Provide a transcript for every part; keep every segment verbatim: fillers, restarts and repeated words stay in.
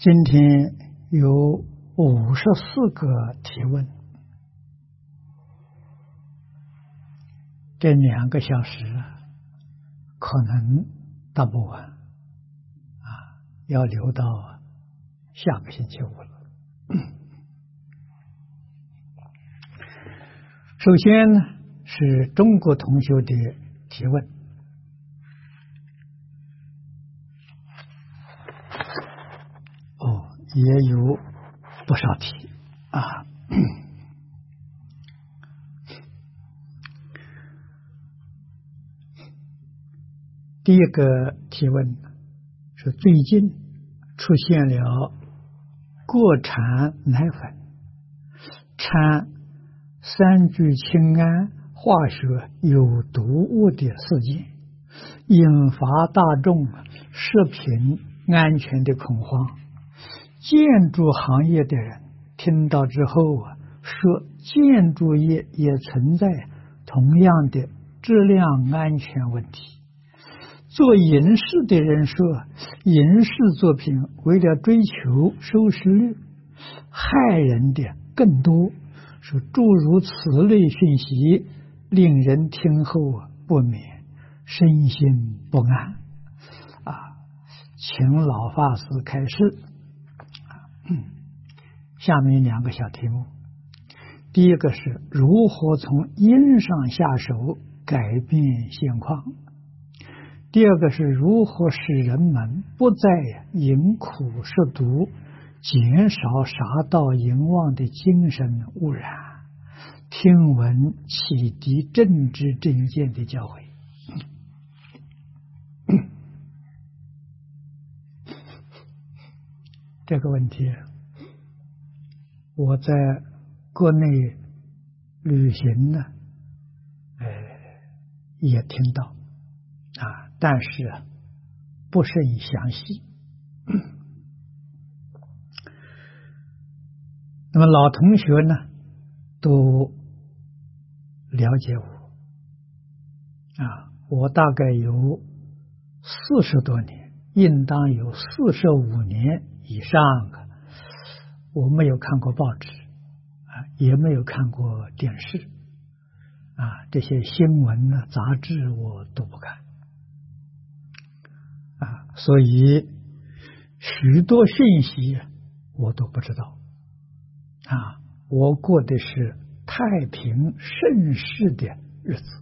今天有五十四个提问，这两个小时可能答不完啊，要留到下个星期五了。首先呢，是中国同学的提问。哦，也有不少题啊。第一个提问是最近出现了过产奶粉掺三聚氰胺化学有毒物的事件，引发大众食品安全的恐慌。建筑行业的人听到之后啊，说建筑业也存在同样的质量安全问题。做影视的人说，影视作品为了追求收视率，害人的更多。说诸如此类讯息，令人听后不免身心不安啊！请老法师开示。嗯，下面两个小题目，第一个是如何从因上下手改变现况，第二个是如何使人们不再饮苦食毒，减少杀盗淫妄的精神污染，听闻启迪正知正见的教诲。这个问题我在国内旅行呢，呃，也听到啊，但是啊，不甚详细。那么老同学呢，都了解我啊，我大概有四十多年，应当有四十五年以上啊，我没有看过报纸啊，也没有看过电视啊，这些新闻呢、杂志我都不看啊，所以许多讯息我都不知道啊。我过的是太平盛世的日子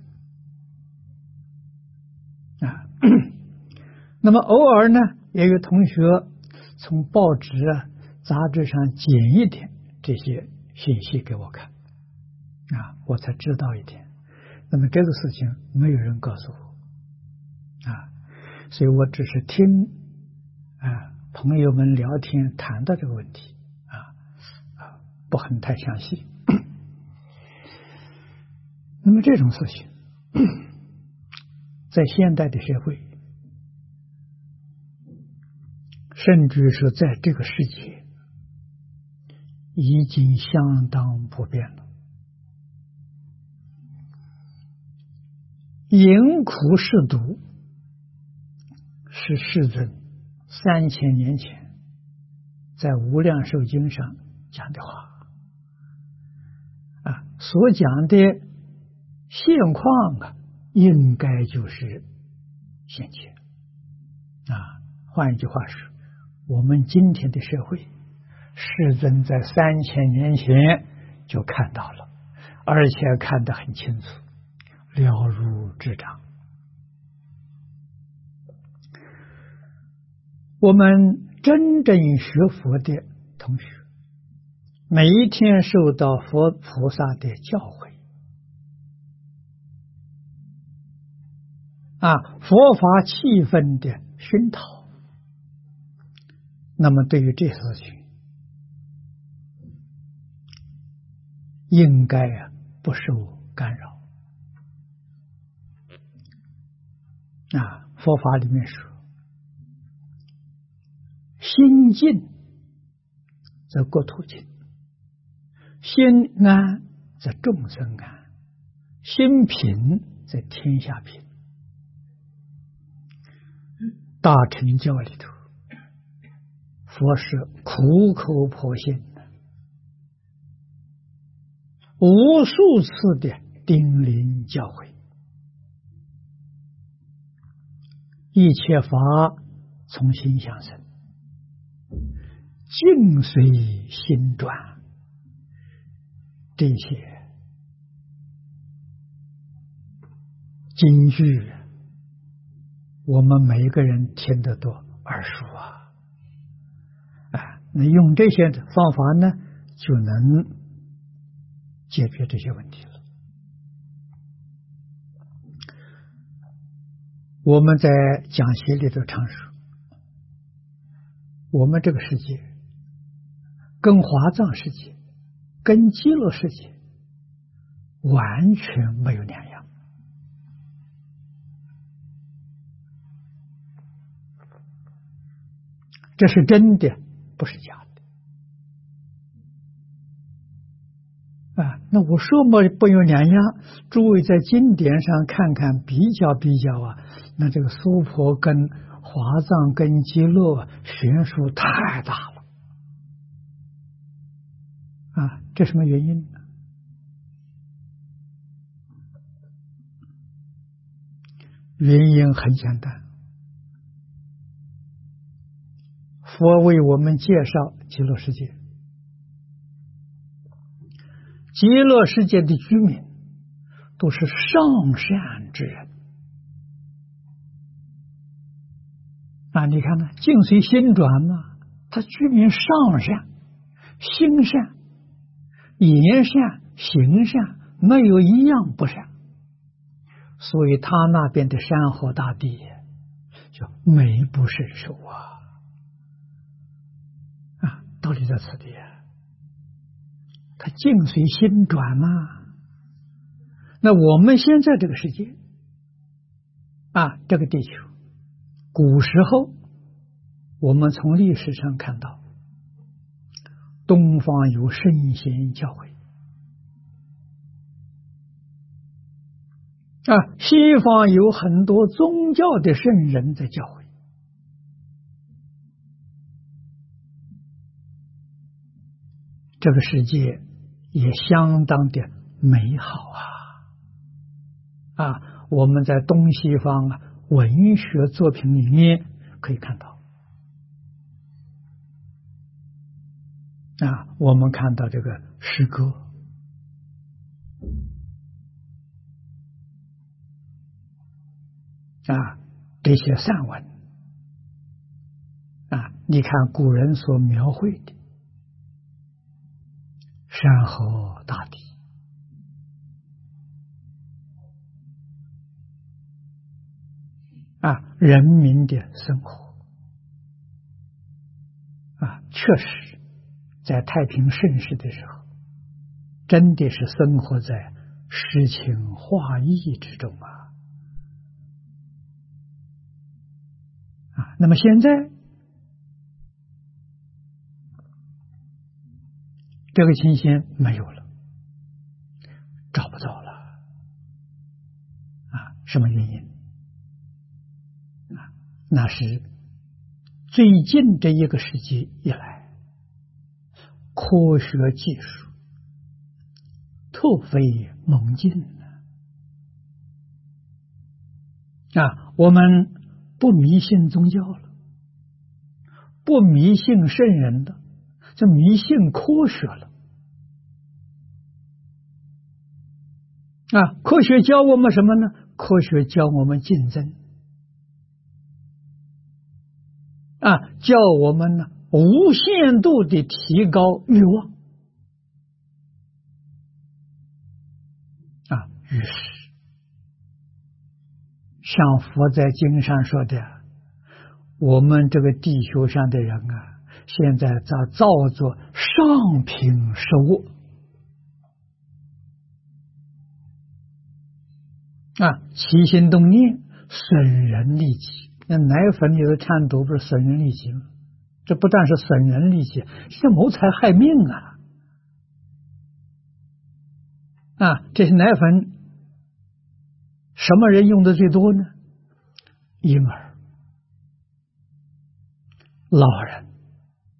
啊。那么偶尔呢，也有同学从报纸啊、杂志上捡一点这些信息给我看啊，我才知道一点。那么这个事情没有人告诉我啊，所以我只是听啊朋友们聊天谈到这个问题啊啊，不很太详细。那么这种事情在现代的社会，甚至是在这个世界已经相当普遍了。饮苦食毒是世尊三千年前在《无量寿经》上讲的话啊，所讲的现况啊，应该就是现前啊。换一句话说，我们今天的社会，世尊在三千年前就看到了，而且看得很清楚，了如指掌。我们真正学佛的同学，每一天受到佛菩萨的教诲啊，佛法气氛的熏陶，那么对于这事情应该啊不受干扰啊。佛法里面说，心静则国土静，心安则众生安，心平则天下平。大乘教里头， 佛是苦口婆心的，无数次的叮咛教诲，一切法从心想生，境随心转，这些金句，我们每一个人听得多耳熟啊！啊，那用这些方法呢，就能解决这些问题了。我们在讲学里头常说，我们这个世界跟华藏世界、跟极乐世界完全没有两样。这是真的，不是假的啊！那我说么不有两样？诸位在经典上看看，比较比较啊，那这个娑婆跟华藏跟极乐悬殊太大了啊！这什么原因呢？原因很简单。佛为我们介绍极乐世界，极乐世界的居民都是上善之人啊！你看呢，境随心转嘛，他居民上善，心善，言善，行善，没有一样不善，所以他那边的山河大地就美不胜收啊！道理在此地啊，它境随心转嘛。那我们现在这个世界啊，这个地球，古时候我们从历史上看到，东方有圣贤教诲啊，西方有很多宗教的圣人在教诲。这个世界也相当的美好啊！啊，我们在东西方啊文学作品里面可以看到啊，我们看到这个诗歌啊，这些散文啊，你看古人所描绘的山河大地啊，人民的生活啊，确实在太平盛世的时候，真的是生活在诗情画意之中啊啊！那么现在这个情形没有了，找不到了啊！什么原因啊？那是最近这一个世纪以来，科学技术突飞猛进啊！我们不迷信宗教了，不迷信圣人的，就迷信科学了啊！科学教我们什么呢？科学教我们竞争啊，教我们呢无限度的提高欲望啊。于是像佛在经上说的，我们这个地球上的人啊，现在在造作上品食物啊，起心动念损人利己。那奶粉里的掺毒不是损人利己吗？这不但是损人利己，是谋财害命啊！啊，这些奶粉什么人用的最多呢？婴儿、老人、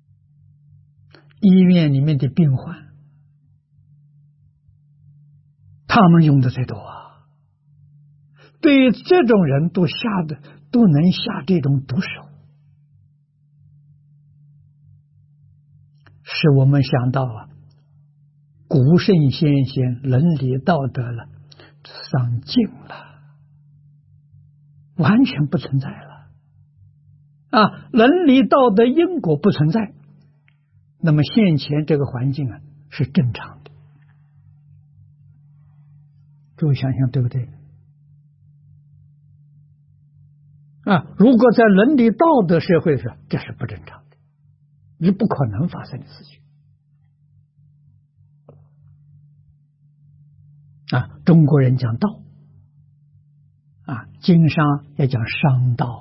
医院里面的病患，他们用的最多啊。对于这种人都下的都能下这种毒手，使我们想到啊，古圣先贤伦理道德了丧尽了，完全不存在了啊！伦理道德因果不存在，那么现前这个环境啊是正常的，诸位想想对不对？啊，如果在伦理道德社会上，这是不正常的，是不可能发生的事情。啊，中国人讲道，啊，经商也讲商道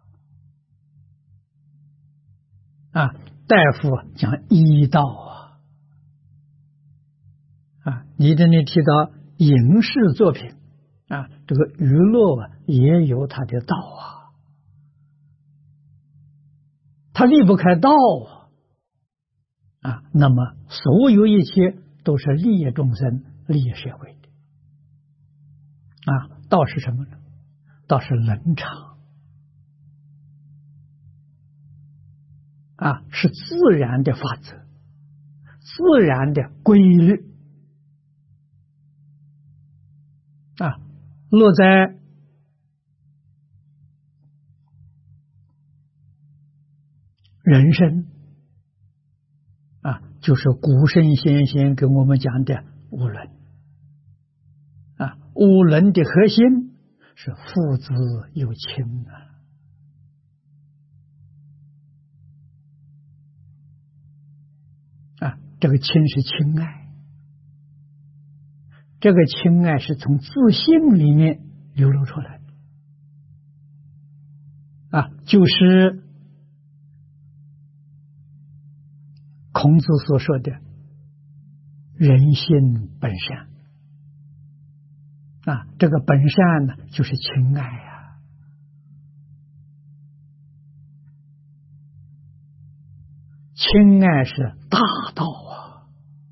啊，啊，大夫讲医道啊，啊，你这里提到影视作品啊，这个娱乐啊也有它的道啊。他离不开道啊，啊，那么所有一切都是利益众生、利益社会的啊。道是什么呢？道是伦常啊，是自然的法则，自然的规律啊，落在人生啊，就是古圣先贤跟我们讲的五伦啊，五伦的核心是父子有亲啊，啊，这个亲是亲爱，这个亲爱是从自性里面流露出来的啊，就是孔子所说的人性本善啊，这个本善呢，就是情爱呀、情爱是大道啊！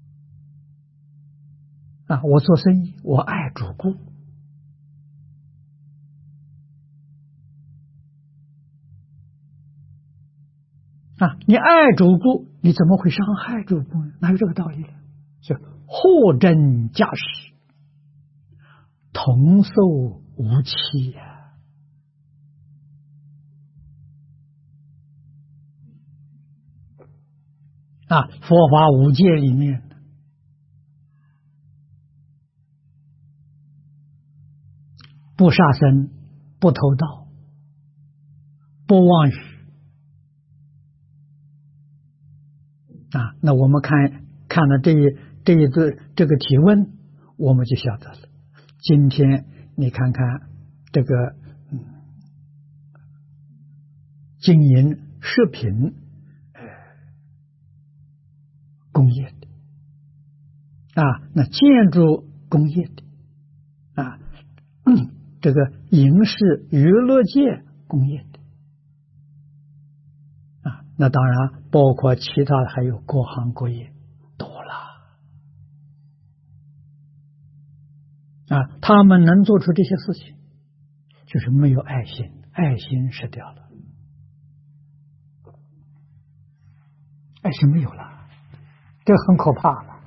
啊，我做生意，我爱主顾啊，你爱主顾，你怎么会伤害主顾呢？哪有这个道理？就货真价实，同受无欺呀、啊！啊，佛法五戒里面，不杀生，不偷盗，不妄语。啊，那我们看看了这一这一个这个提问，我们就晓得了。今天你看看这个嗯，经营食品呃工业的啊，那建筑工业的啊，嗯、这个影视娱乐界工业的。那当然包括其他的，还有各行各业多了啊！他们能做出这些事情，就是没有爱心，爱心失掉了，爱心没有了，这很可怕了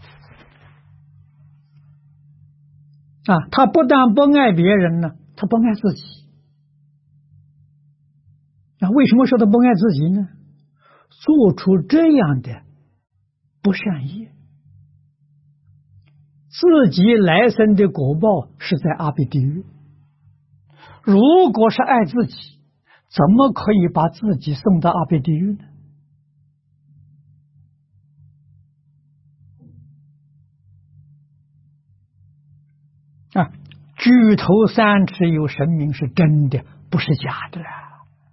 啊！他不但不爱别人呢，他不爱自己啊！为什么说他不爱自己呢？做出这样的不善业，自己来生的果报是在阿鼻地狱。如果是爱自己，怎么可以把自己送到阿鼻地狱呢？啊，举头三尺有神明是真的，不是假的啊！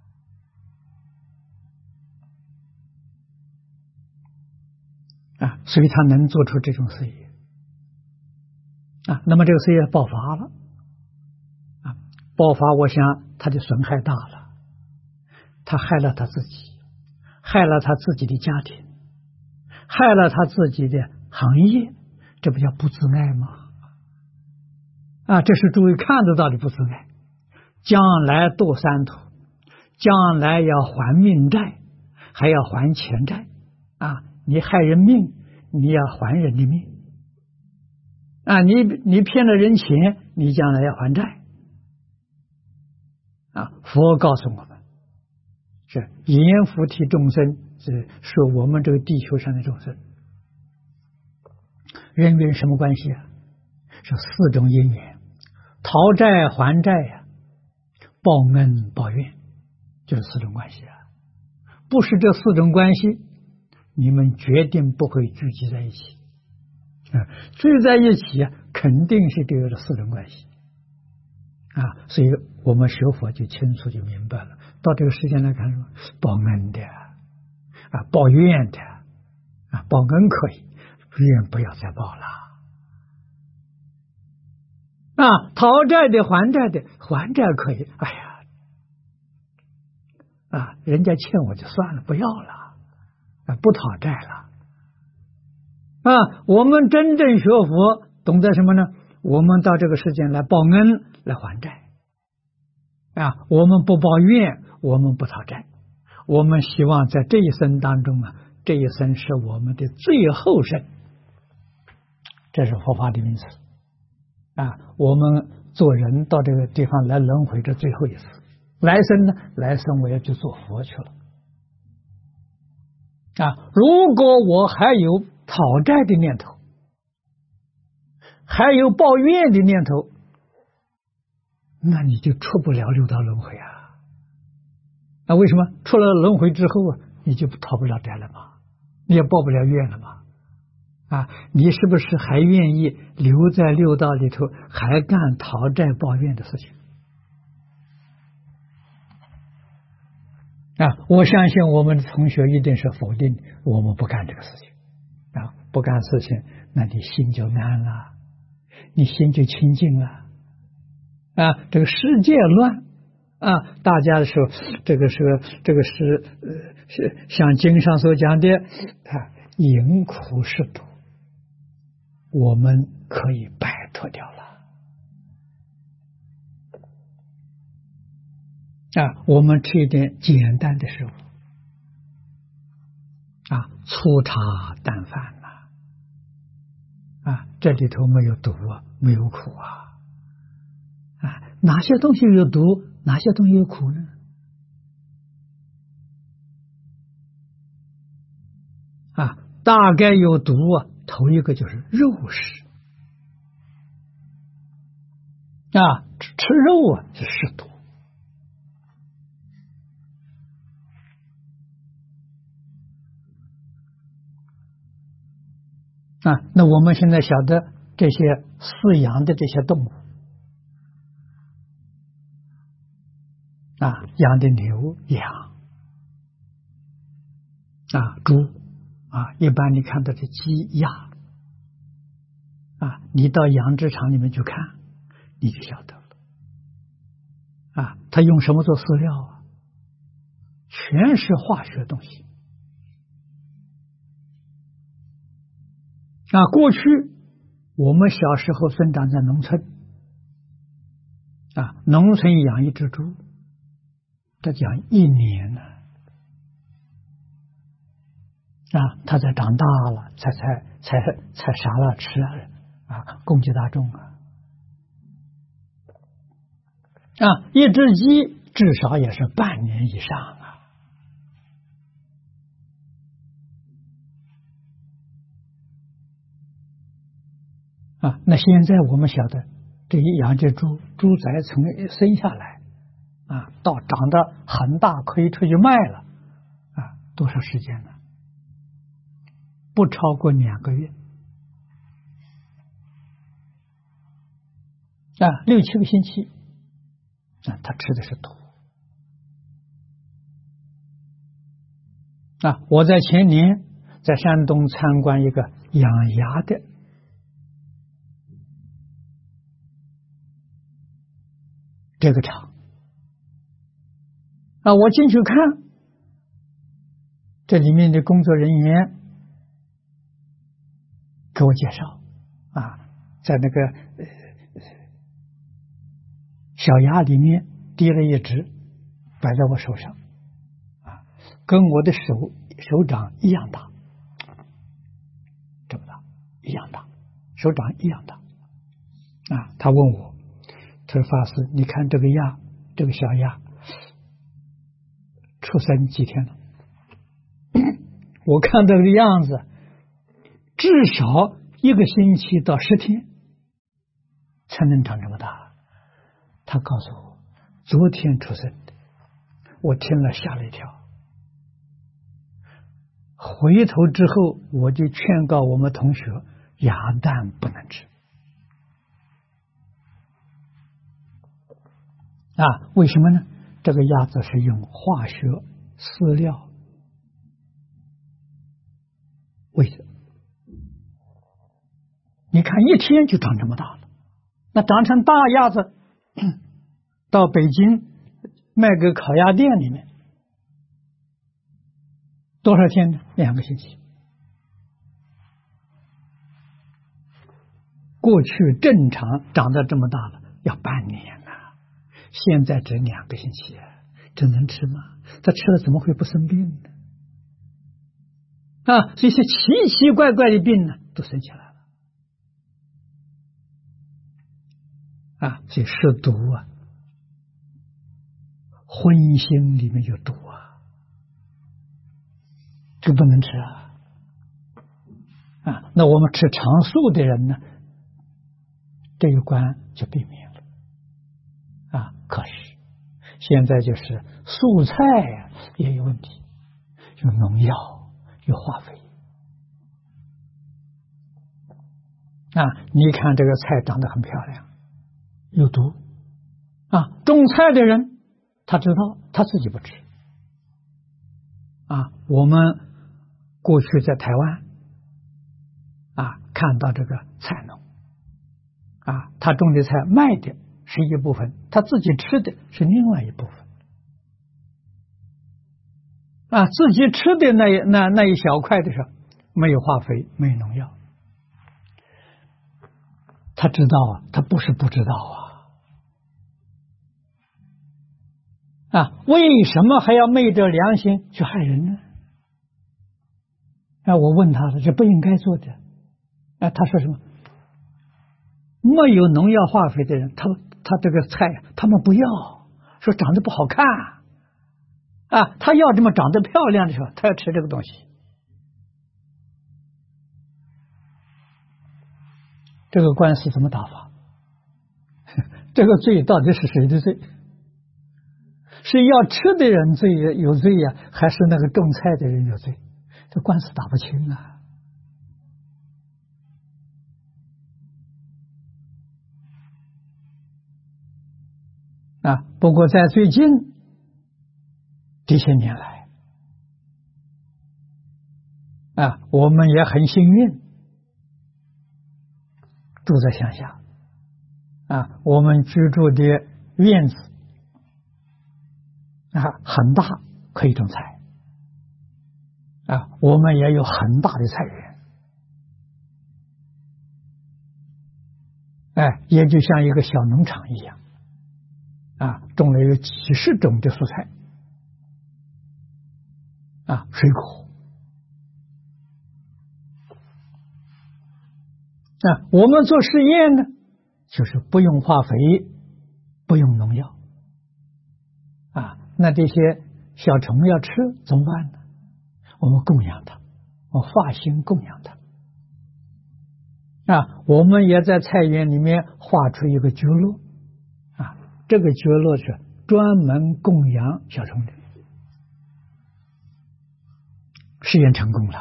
啊，所以他能做出这种事业啊，那么这个事业爆发了啊，爆发，我想他的损害大了，他害了他自己，害了他自己的家庭， 害了他自己的行业，这不叫不自爱吗？啊，这是诸位看得到的不自爱。将来堕三途，将来要还命债，还要还钱债啊！你害人命，你要还人的命啊！你你骗了人钱，你将来要还债啊！佛告诉我们，是阎浮提众生，是说我们这个地球上的众生，人与人什么关系啊？是四种因缘：讨债还债呀、啊，报恩报怨，就是四种关系啊！不是这四种关系，你们决定不会聚集在一起啊！聚在一起啊，肯定是这个四种关系啊！所以我们学佛就清楚就明白了。到这个世界来看什么？报恩的啊，报怨的啊，报恩可以，怨不要再报了啊！讨债的还债的还债可以，哎呀啊，人家欠我就算了，不要了啊，不讨债了啊！我们真正学佛，懂得什么呢？我们到这个世界来报恩，来还债啊！我们不报怨，我们不讨债，我们希望在这一生当中啊，这一生是我们的最后生，这是佛法的名词啊！我们做人到这个地方来轮回，这最后一次。来生呢？来生我要去做佛去了啊！如果我还有讨债的念头，还有抱怨的念头，那你就出不了六道轮回啊！那为什么出了轮回之后啊，你就讨不了债了吗？你也报不了怨了吗？啊，你是不是还愿意留在六道里头，还干讨债抱怨的事情？啊，我相信我们的同学一定是否定我们不干这个事情啊，不干事情，那你心就安了，你心就清净了啊。这个世界乱啊，大家的时候，这个是这个是呃是像经上所讲的啊，淫苦是毒，我们可以摆脱掉了。啊，我们吃一点简单的食物啊，粗茶淡饭呐、啊，啊，这里头没有毒啊，没有苦啊，啊，哪些东西有毒，哪些东西有苦呢？啊，大概有毒啊，头一个就是肉食啊，吃肉啊是食毒。啊，那我们现在晓得这些饲养的这些动物啊，养的牛羊啊、猪啊，一般你看到的鸡鸭啊，你到养殖场里面去看，你就晓得了啊，它用什么做饲料啊？全是化学东西。啊，过去我们小时候生长在农村，啊，农村养一只猪，这讲一年呢，啊，它才长大了，才才才才杀了吃啊，供给大众啊，啊，一只鸡至少也是半年以上啊。啊，那现在我们晓得，这一养只猪，猪崽从生下来，啊，到长得很大，可以出去卖了，啊，多少时间呢？不超过两个月，啊，六七个星期，啊，他吃的是土。啊，我在前年在山东参观一个养鸭的。这个厂啊，我进去看，这里面的工作人员给我介绍啊，在那个呃小鸭里面滴了一只，摆在我手上啊，跟我的手手掌一样大，这么大，一样大，手掌一样大啊。他问我，他说法师，你看这个鸭，这个小鸭出生几天了？我看这个样子，至少一个星期到十天才能长这么大。他告诉我，昨天出生的。我听了吓了一跳。回头之后，我就劝告我们同学，鸭蛋不能吃。啊，为什么呢？这个鸭子是用化学饲料喂的，你看一天就长这么大了，那长成大鸭子，到北京卖给烤鸭店里面，多少天呢？两个星期。过去正常长得这么大了要半年呐、啊，现在只两个星期，这能吃吗？他吃了怎么会不生病呢？啊，这些奇奇怪怪的病呢，都生起来了啊！所以是毒啊，荤腥里面有毒啊，这不能吃啊！啊，那我们吃长素的人呢，这一关就避免了啊。可是现在就是素菜呀、啊、也有问题，有农药。有化肥啊！你看这个菜长得很漂亮，有毒啊！种菜的人他知道，他自己不吃啊。我们过去在台湾啊，看到这个菜农啊，他种的菜卖的是一部分，他自己吃的是另外一部分。啊，自己吃的那那那一小块的时候，没有化肥，没有农药，他知道啊，他不是不知道啊，啊，为什么还要昧着良心去害人呢？啊，我问他了，这不应该做的。啊，他说什么？没有农药化肥的人，他他这个菜他们不要，说长得不好看。啊，他要这么长得漂亮的时候，他要吃这个东西。这个官司怎么打法？这个罪到底是谁的罪？是要吃的人罪有罪呀、啊，还是那个种菜的人有罪？这官司打不清啊！啊，不过在最近这些年来，啊，我们也很幸运，住在乡下，啊，我们居住的院子啊很大，可以种菜，啊，我们也有很大的菜园，哎，也就像一个小农场一样，啊，种了有几十种的蔬菜。啊，水果啊，我们做实验呢，就是不用化肥，不用农药啊。那这些小虫要吃怎么办呢？我们供养它，我发心供养它啊。我们也在菜园里面画出一个角落啊，这个角落是专门供养小虫的。实验成功了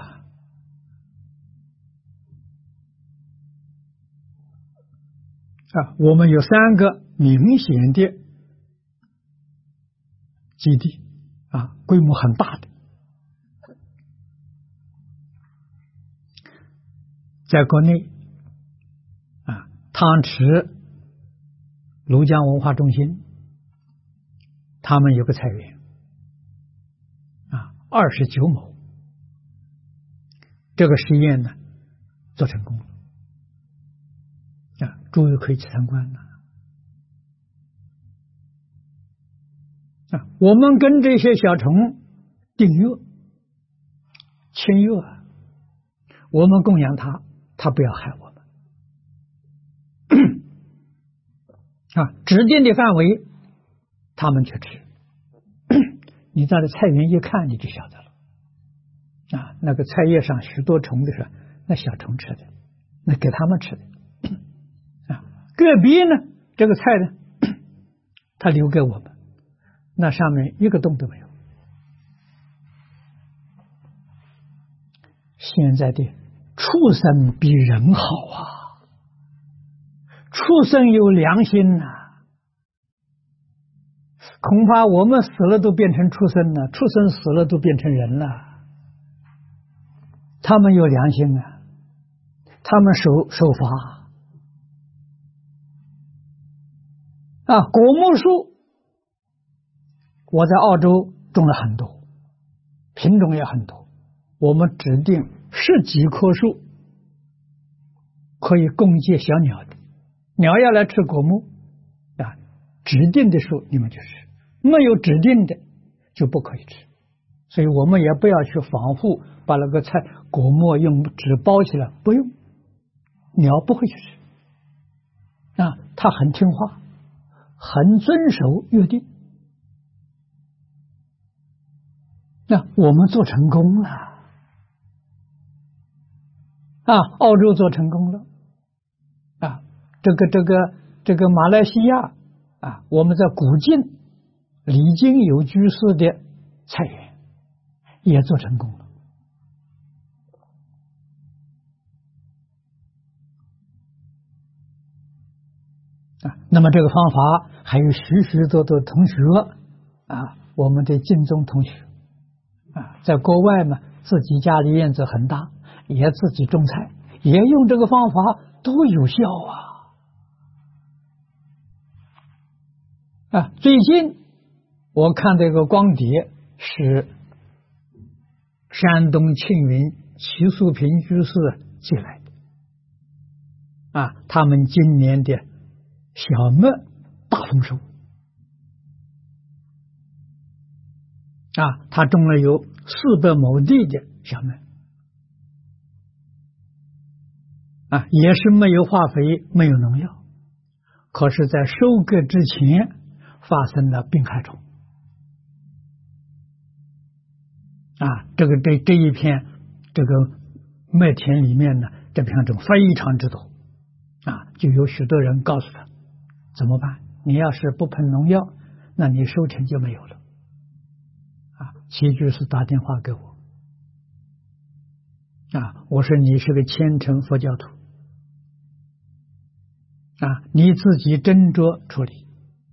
啊！我们有三个明显的基地啊，规模很大的，在国内啊，汤池庐江文化中心，他们有个菜园啊，二十九亩。这个实验呢， 做成功了啊！诸位可以去参观了啊！我们跟这些小虫订约、签约，我们供养它，它不要害我们啊！指定的范围，他们去吃。你到了菜园一看，你就晓得了啊！那个菜叶上许多虫的时候，那小虫吃的，那给他们吃的啊。个别呢，这个菜呢，他留给我们，那上面一个洞都没有。现在的畜生比人好啊，畜生有良心呐、啊。恐怕我们死了都变成畜生了，畜生死了都变成人了。他们有良心啊，他们守守法啊。果木树，我在澳洲种了很多，品种也很多。我们指定十几棵树可以供接小鸟的，鸟要来吃果木啊，指定的树你们就吃。没有指定的就不可以吃，所以我们也不要去防护，把那个菜果末用纸包起来，不用，鸟不会去吃啊，它很听话，很遵守约定。那我们做成功了啊，澳洲做成功了啊，这个这个这个马来西亚啊，我们在古晋李金友居士的菜园也做成功了啊。那么这个方法还有许许多多同学啊，我们的晋中同学啊，在国外嘛，自己家里院子很大，也自己种菜，也用这个方法，都有效啊啊！最近我看这个光碟是山东庆云齐素平居士寄来的啊，他们今年的小麦大丰收啊，他种了有四百亩地的小麦啊，也是没有化肥，没有农药，可是在收割之前发生了病害虫。啊，这个这这一片这个麦田里面呢，这病害虫非常之多啊，就有许多人告诉他怎么办？你要是不喷农药，那你收成就没有了啊。齐居士打电话给我啊，我说你是个虔诚佛教徒啊，你自己斟酌处理。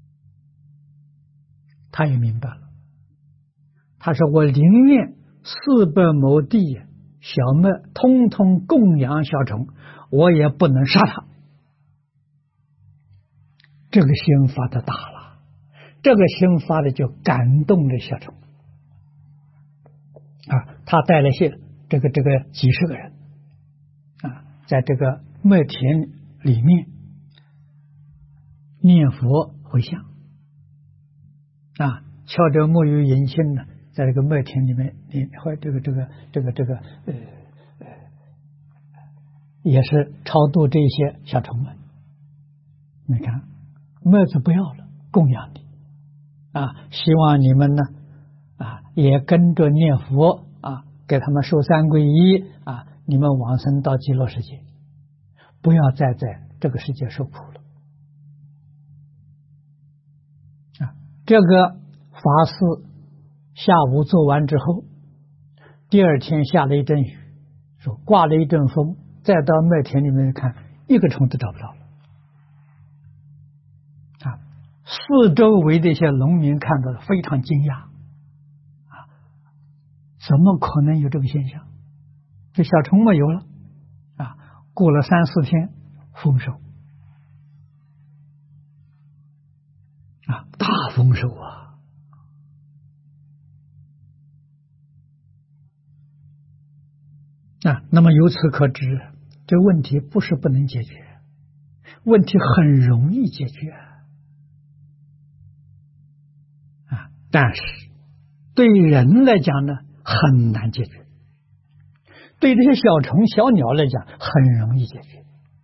他也明白了，他说我宁愿四百亩地小麦通通供养小虫，我也不能杀它。这个心发的大了，这个心发的就感动了小虫啊！他带了些这个这个几十个人啊，在这个麦田里面念佛回向啊，敲着木鱼引磬呢，在这个麦田里面，你或这个这个这个这个呃呃，也是超度这些小虫们。你看，麦子不要了，供养你啊！希望你们呢啊，也跟着念佛啊，给他们受三皈依啊，你们往生到极乐世界，不要再在这个世界受苦了啊！这个法事下午做完之后，第二天下了一阵雨，说刮了一阵风，再到麦田里面看，一个虫都找不到了啊！四周围的一些农民看到了，非常惊讶啊！怎么可能有这个现象？这小虫没有了啊！过了三四天，丰收啊，大丰收啊！啊，那么由此可知， 这个问题不是不能解决，问题很容易解决啊，但是对人来讲呢，很难解决；对这些小虫、小鸟来讲，很容易解决。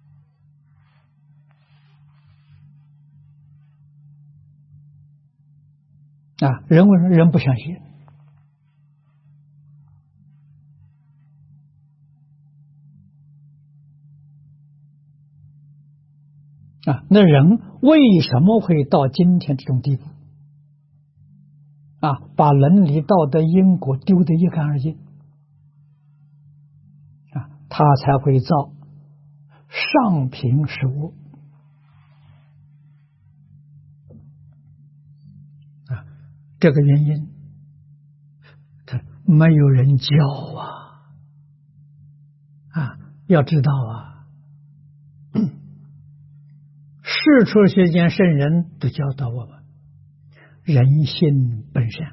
啊，人为什么人不相信？啊，那人为什么会到今天这种地步？啊，把伦理道德因果丢得一干二净，啊，他才会造上品食物。啊，这个原因，他没有人教啊，啊，要知道啊。世出世间圣人都教导我们，人性本善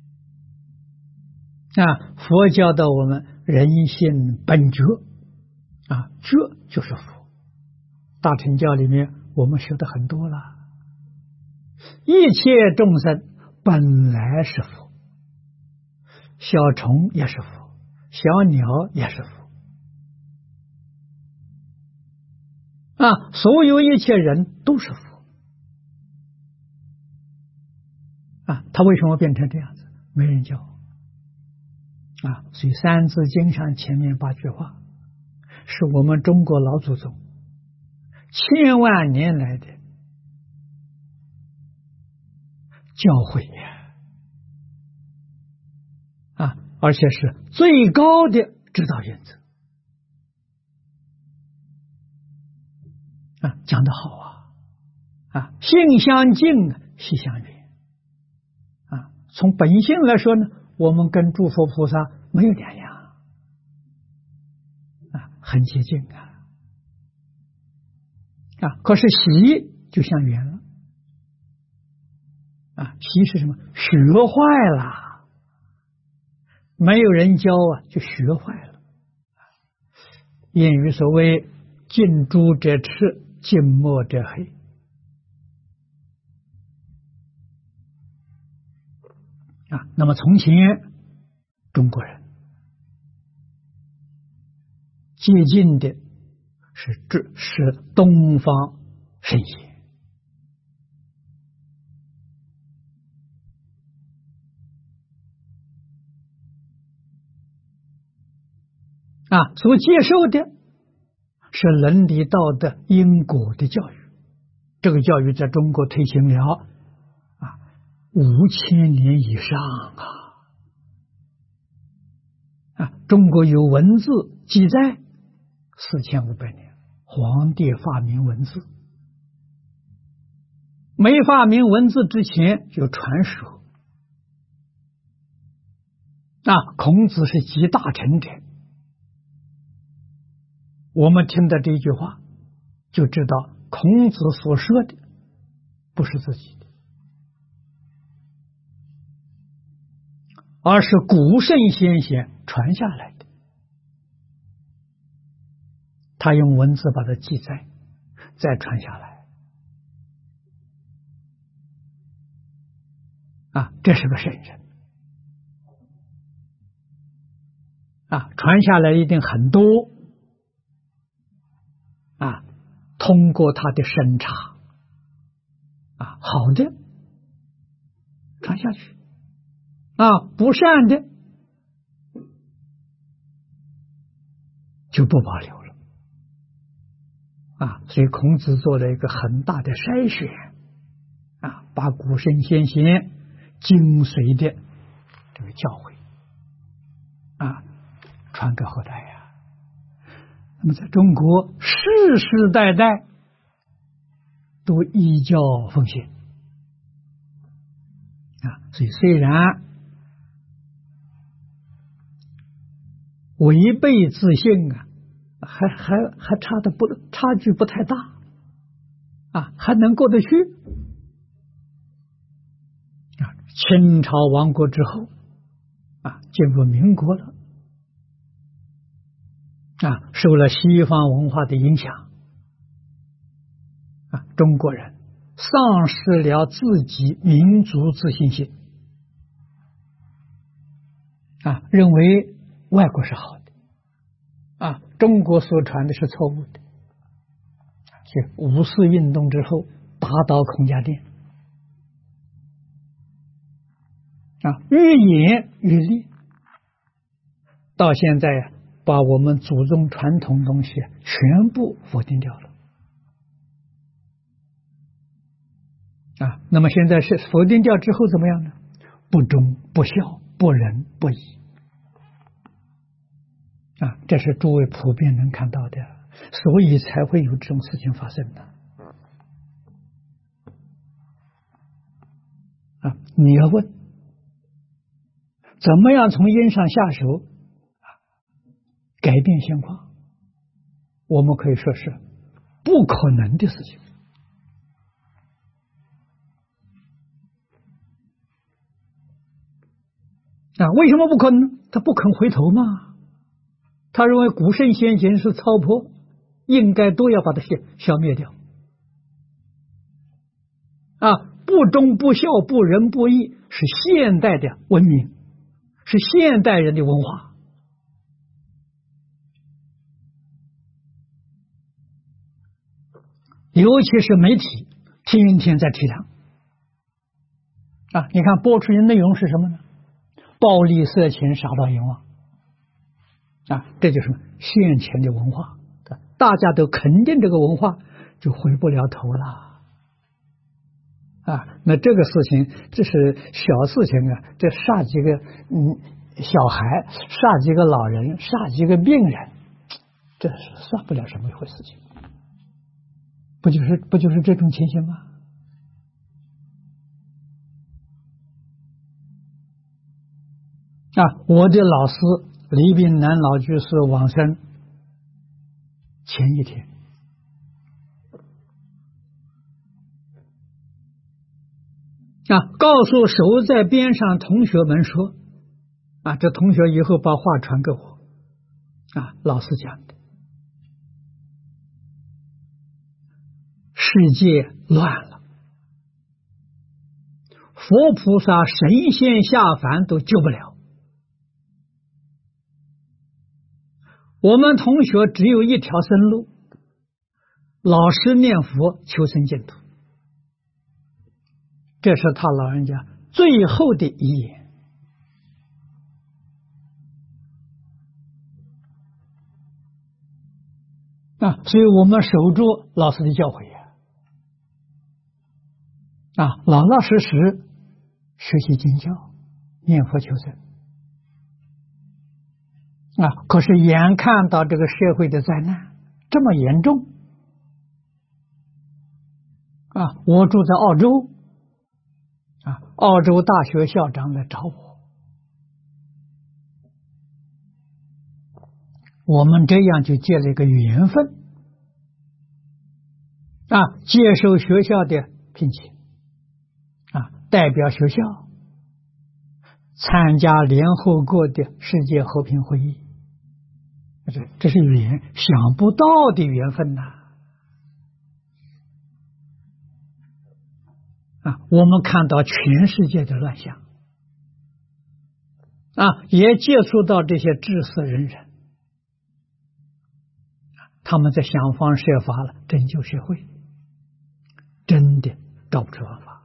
啊，佛教导我们人性本觉啊，觉就是佛。大乘教里面我们学的很多了，一切众生本来是佛，小虫也是佛，小鸟也是佛啊，所有一切人都是佛啊，他为什么变成这样子？没人教啊，所以《三字经》上前面八句话是我们中国老祖宗千万年来的教诲呀，啊，而且是最高的指导原则啊，讲得好啊！啊，性相近，习相远啊。从本性来说呢，我们跟诸佛菩萨没有两样啊，很接近啊啊。可是习就相远了啊，习是什么？学坏了，没有人教啊，就学坏了。谚语所谓“近朱者赤，近墨者黑”。啊，那么从前中国人接近的是这是东方圣贤啊，所接受的是伦理道德因果的教育。这个教育在中国推行了啊五千年以上啊啊！中国有文字记载四千五百年，皇帝发明文字，没发明文字之前有传说啊。孔子是集大成者，我们听到这一句话，就知道孔子所说的不是自己的，而是古圣先贤传下来的。他用文字把它记载，再传下来啊，这是个圣人啊，传下来一定很多啊，通过他的审查啊，好的传下去啊，不善的就不保留了啊。所以孔子做了一个很大的筛选啊，把古圣先贤精髓的这个教诲啊传给后代呀。那么在中国世世代代都依教奉行啊，所以虽然违背自信啊，还还还差的不差距不太大啊，还能过得去啊。清朝亡国之后啊，进入民国了啊，受了西方文化的影响，啊，中国人丧失了自己民族自信心，啊，认为外国是好的，啊，中国所传的是错误的。就五四运动之后，打倒孔家店，啊，愈演愈烈，到现在呀，把我们祖宗传统东西全部否定掉了。啊，那么现在是否定掉之后怎么样呢？不忠不孝不仁不义，啊，这是诸位普遍能看到的，所以才会有这种事情发生的。啊，你要问怎么样从因上下手啊改变现况，我们可以说是不可能的事情。啊，为什么不可能？他不肯回头嘛。他认为古圣先贤是糟粕，应该都要把它消消灭掉。啊，不忠不孝不仁不义是现代的文明，是现代人的文化。尤其是媒体天天在提倡。啊，你看播出的内容是什么呢？暴力、色情、杀盗淫妄，啊，这就是现前的文化。大家都肯定这个文化，就回不了头了。啊，那这个事情这是小事情啊，这杀几个嗯小孩，杀几个老人，杀几个病人，这是算不了什么一回事情。不就是不就是这种情形吗？啊，我的老师李炳南老居士往生前一天，啊，告诉守在边上同学们说，啊，这同学以后把话传给我，啊，老师讲的，世界乱了，佛菩萨神仙下凡都救不了。我们同学只有一条生路，老实念佛求生净土，这是他老人家最后的遗言。啊，所以我们守住老师的教诲呀，啊，老老实实学习经教，念佛求生。啊！可是眼看到这个社会的灾难这么严重，啊！我住在澳洲，啊，澳洲大学校长来找我，我们这样就结了一个缘分，啊，接受学校的聘请，啊，代表学校参加联合国的世界和平会议。这这是缘，想不到的缘分呐！啊，我们看到全世界的乱象，啊，也接触到这些知识人人，他们在想方设法了拯救社会，真的找不出办法。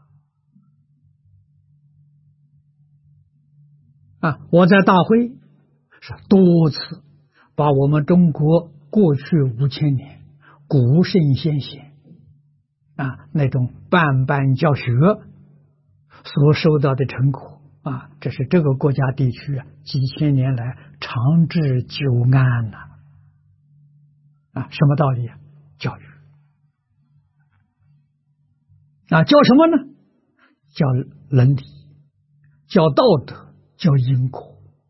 啊，我在大会是多次把我们中国过去五千年古圣先贤啊那种办办教学所收到的成果啊，这是这个国家地区啊几千年来长治久安呐。啊，什么道理啊？教育啊，教什么呢？教伦理，教道德，教因果。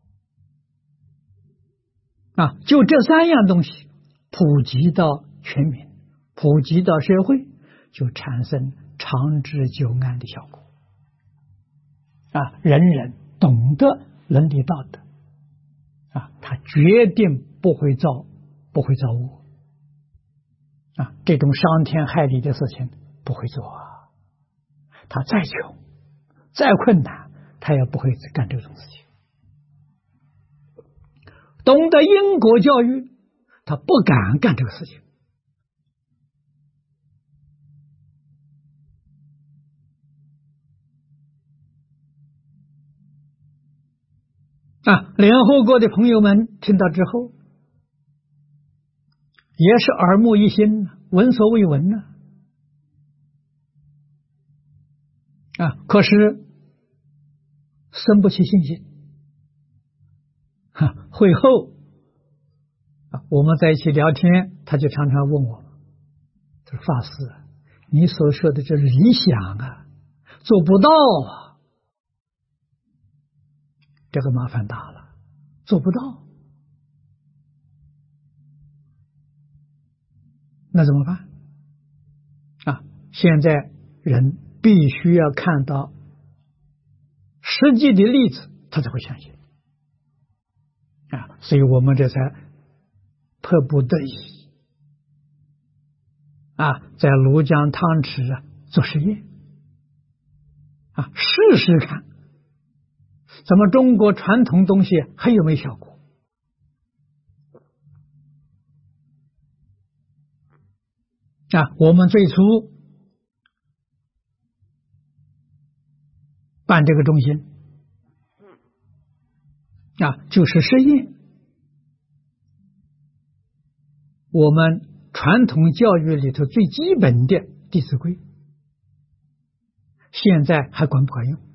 啊，就这三样东西普及到全民，普及到社会，就产生长治久安的效果。啊，人人懂得伦理道德，啊，他决定不会造不会造恶啊，这种伤天害理的事情不会做啊。他再穷再困难，他也不会干这种事情。懂得因果教育，他不敢干这个事情啊。联合国的朋友们听到之后，也是耳目一新，闻所未闻呢啊。可是生不起信心。哈，会后啊，我们在一起聊天，他就常常问我，他说：“法师，你所说的这是理想啊，做不到啊，这个麻烦大了，做不到，那怎么办？啊，现在人必须要看到实际的例子，他才会相信。”啊，所以我们这才迫不得已啊，在庐江汤池啊做实验啊，试试看，咱们中国传统东西还有没有效果啊？我们最初办这个中心啊，就是实验我们传统教育里头最基本的《弟子规》，现在还管不管用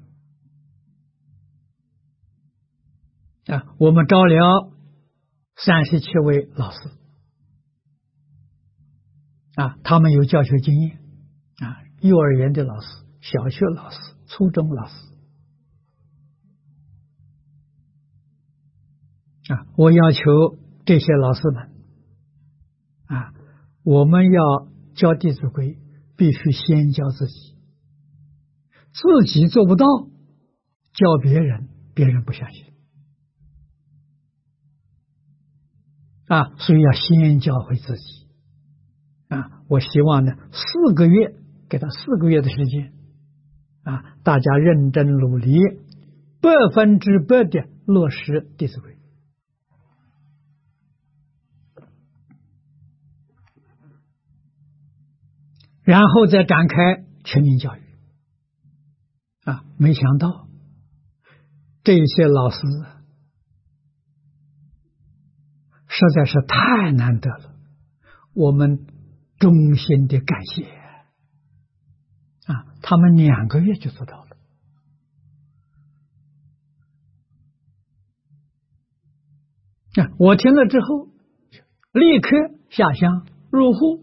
啊？我们招了三十七位老师啊，他们有教学经验啊，幼儿园的老师、小学老师、初中老师啊，我要求这些老师们啊，我们要教《弟子规》，必须先教自己，自己做不到，教别人，别人不相信啊，所以要先教会自己啊。我希望呢，四个月给他四个月的时间啊，大家认真努力，百分之百的落实《弟子规》。然后再展开全民教育啊！没想到这些老师实在是太难得了，我们衷心的感谢啊！他们两个月就做到了啊！我听了之后，立刻下乡入户。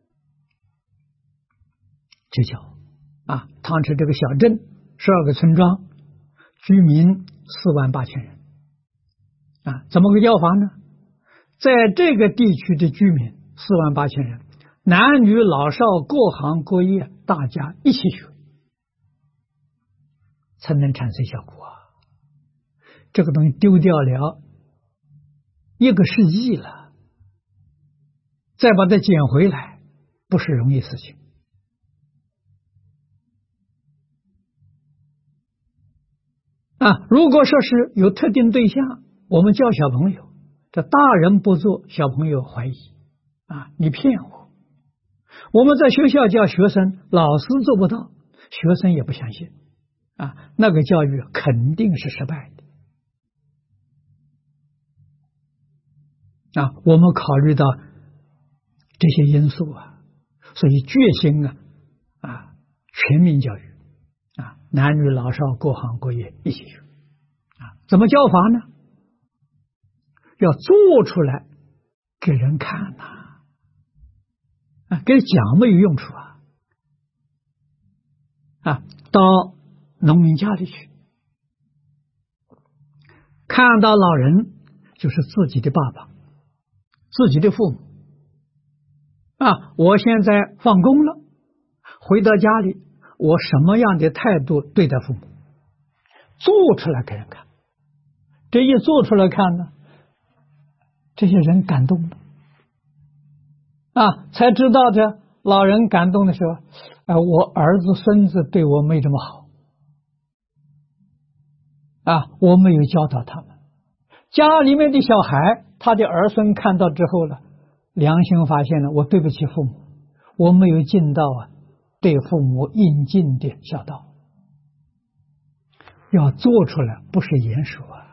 就教啊，汤池这个小镇十二个村庄，居民四万八千人啊，怎么个教法呢？在这个地区的居民四万八千人，男女老少各行各业，大家一起学，才能产生效果啊！这个东西丢掉了一个世纪了，再把它捡回来，不是容易事情。啊，如果说是有特定对象，我们教小朋友，这大人不做，小朋友怀疑啊，你骗我。我们在学校教学生，老师做不到，学生也不相信啊，那个教育肯定是失败的啊。我们考虑到这些因素啊，所以决心啊啊全民教育。啊，男女老少各行各业一起学啊，怎么教法呢？要做出来给人看呐、啊，啊，给讲没有用处啊，啊，到农民家里去，看到老人就是自己的爸爸，自己的父母啊，我现在放工了，回到家里。我什么样的态度对待父母，做出来给人看，这一做出来看呢，这些人感动了啊，才知道的老人感动的时候，啊，我儿子孙子对我没这么好，啊，我没有教导他们。家里面的小孩，他的儿孙看到之后了，良心发现了，我对不起父母，我没有尽到啊对父母应尽的孝道。要做出来，不是言说啊。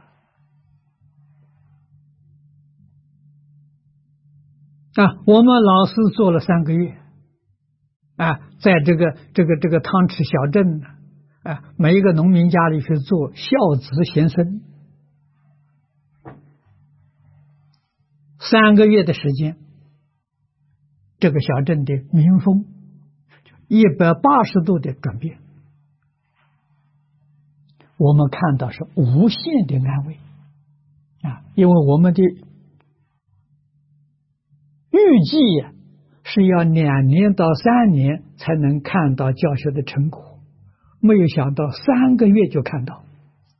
啊，我们老师做了三个月，啊，在这个这个这个汤池小镇呢，啊，每一个农民家里去做孝子贤孙，三个月的时间，这个小镇的民风一百八十度的转变，我们看到是无限的安慰啊，因为我们的预计呀是要两年到三年才能看到教学的成果，没有想到三个月就看到。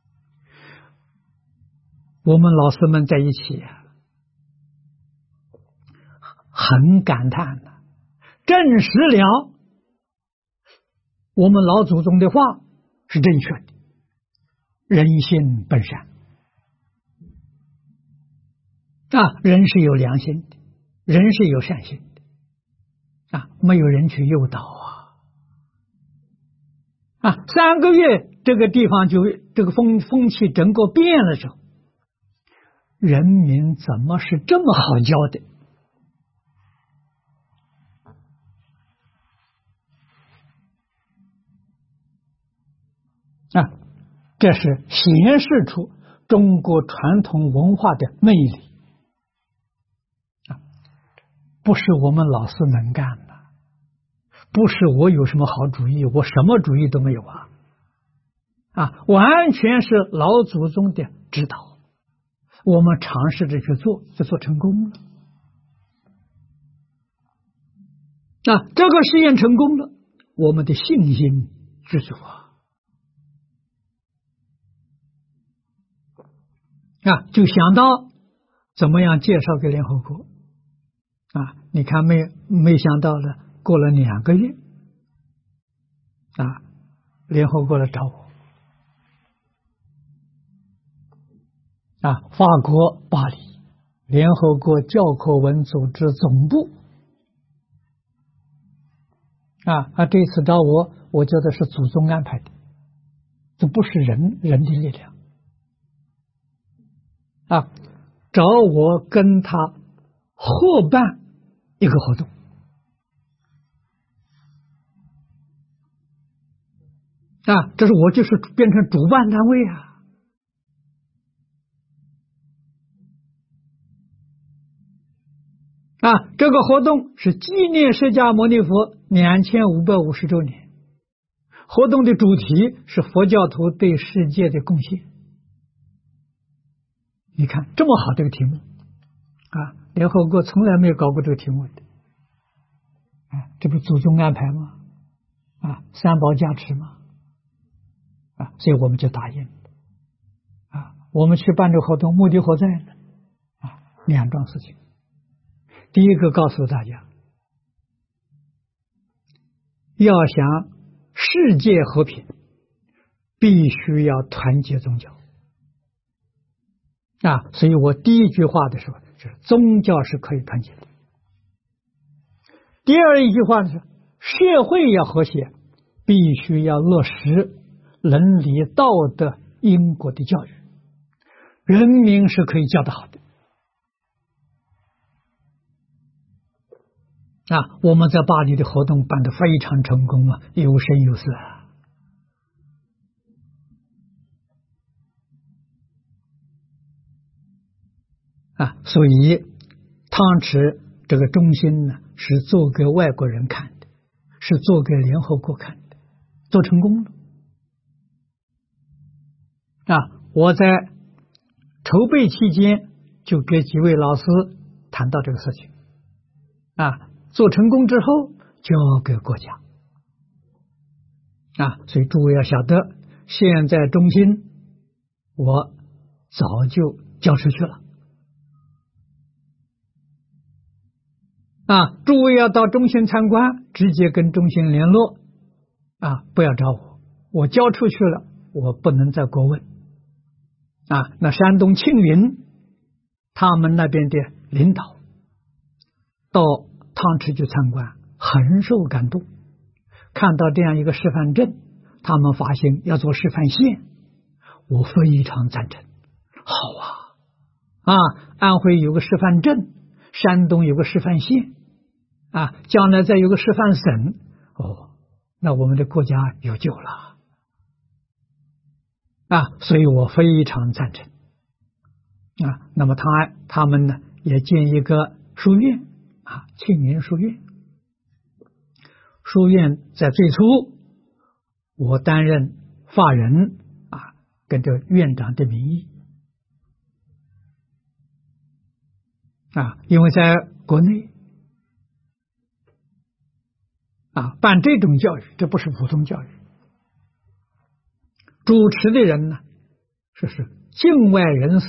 我们老师们在一起呀，很感叹的，证实了我们老祖宗的话是正确的，人性本善啊，人是有良心的，人是有善心的啊，没有人去诱导啊啊！三个月这个地方就这个风风气整个变了之后，人民怎么是这么好教的？啊，这是显示出中国传统文化的魅力啊！不是我们老师能干的，不是我有什么好主意，我什么主意都没有啊！啊，完全是老祖宗的指导，我们尝试着去做，就做成功了。啊，这个实验成功了，我们的信心知足啊！啊，就想到怎么样介绍给联合国啊！你看没没想到了，过了两个月啊，联合国来找我啊，法国巴黎联合国教科文组织总部啊啊，这次找我，我觉得是祖宗安排的，这不是人人的力量。啊，找我跟他合办一个活动啊，这是我就是变成主办单位啊啊，这个活动是纪念释迦牟尼佛两千五百五十周年，活动的主题是佛教徒对世界的贡献。你看这么好这个题目啊，联合国从来没有搞过这个题目的啊，这不祖宗安排吗？啊，三宝加持吗？啊，所以我们就答应了啊。我们去办这个活动，目的何在呢？啊，两桩事情。第一个告诉大家，要想世界和平，必须要团结宗教。啊，所以我第一句话的时候是宗教是可以团结的。第二一句话是社会要和谐，必须要落实伦理道德因果的教育，人民是可以教得好的。啊，我们在巴黎的活动办得非常成功啊，有声有色啊。啊，所以汤池这个中心呢，是做给外国人看的，是做给联合国看的，做成功了。啊，我在筹备期间就给几位老师谈到这个事情，啊，做成功之后交给国家。啊，所以诸位要晓得，现在中心我早就交出去了。 啊，诸位要到中心参观，直接跟中心联络啊，不要找我，我交出去了，我不能再过问啊。那山东庆云他们那边的领导到汤池去参观，很受感动，看到这样一个示范镇，他们发现要做示范县，我非常赞成。好啊，啊，安徽有个示范镇，山东有个示范县，啊，将来再有个示范省，哦，那我们的国家有救了啊！所以我非常赞成啊。那么他他们呢也建一个书院啊，庆云书院。书院在最初，我担任法人啊，跟着院长的名义啊，因为在国内啊办这种教育，这不是普通教育，主持的人呢，这是境外人士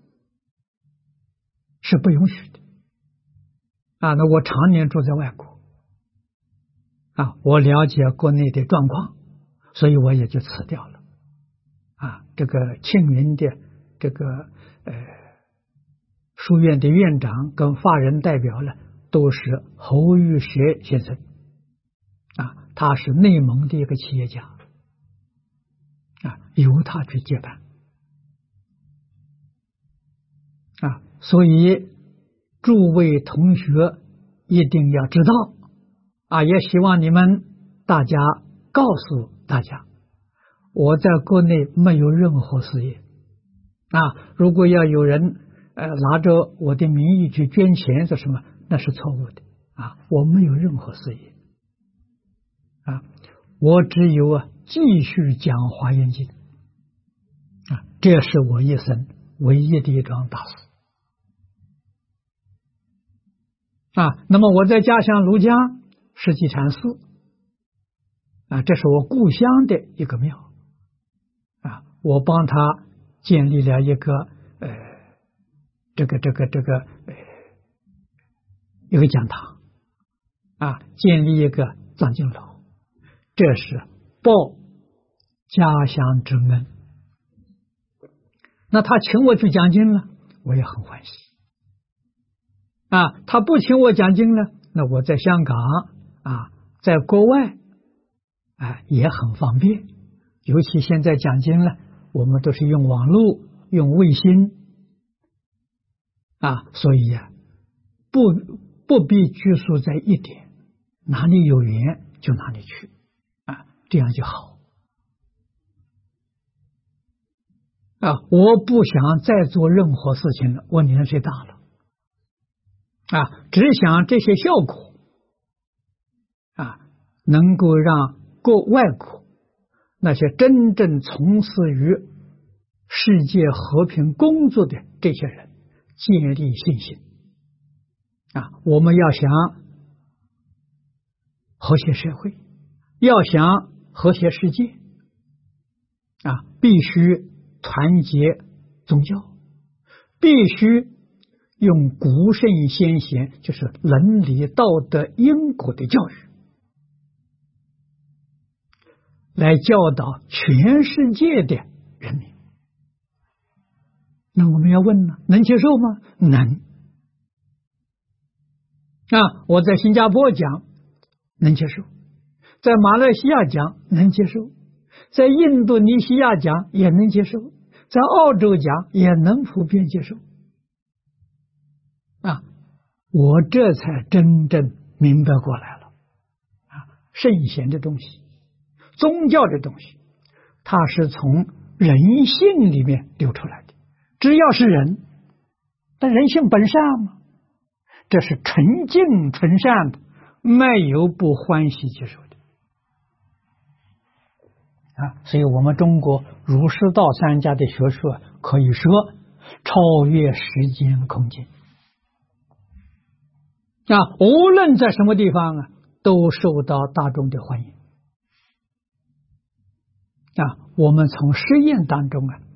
是不允许的啊。那我常年住在外国啊，我了解国内的状况，所以我也就辞掉了啊。这个庆云的这个呃书院的院长跟法人代表呢，都是侯玉学先生啊，他是内蒙的一个企业家啊，由他去接办啊。所以诸位同学一定要知道啊，也希望你们大家告诉大家，我在国内没有任何事业啊。如果要有人呃拿着我的名义去捐钱是什么，那是错误的啊。我没有任何事业啊，我只有啊继续讲华严经啊，这是我一生唯一的一桩大事啊。那么我在家乡庐江世纪禅寺啊，这是我故乡的一个庙啊，我帮他建立了一个呃这个这个这个呃一个讲堂啊，建立一个藏经楼，这是报家乡之恩。那他请我去讲经了，我也很欢喜啊。他不请我讲经了，那我在香港啊，在国外啊也很方便。尤其现在讲经了，我们都是用网络、用卫星啊，所以呀、啊，不不必拘束在一点，哪里有缘就哪里去啊，这样就好啊。我不想再做任何事情了，我年岁大了啊，只想这些效果啊，能够让国外国那些真正从事于世界和平工作的这些人建立信心啊。我们要想和谐社会，要想和谐世界啊，必须团结宗教，必须用古圣先贤，就是伦理道德因果的教育来教导全世界的人民。那我们要问呢，能接受吗？能啊！我在新加坡讲能接受，在马来西亚讲能接受，在印度尼西亚讲也能接受，在澳洲讲也能普遍接受啊！我这才真正明白过来了啊！圣贤的东西，宗教的东西，它是从人性里面流出来的。只要是人，但人性本善嘛，这是纯净纯善的，没有不欢喜接受的啊。所以我们中国儒释道三家的学说可以说超越时间空间啊，无论在什么地方啊，都受到大众的欢迎啊。我们从实验当中啊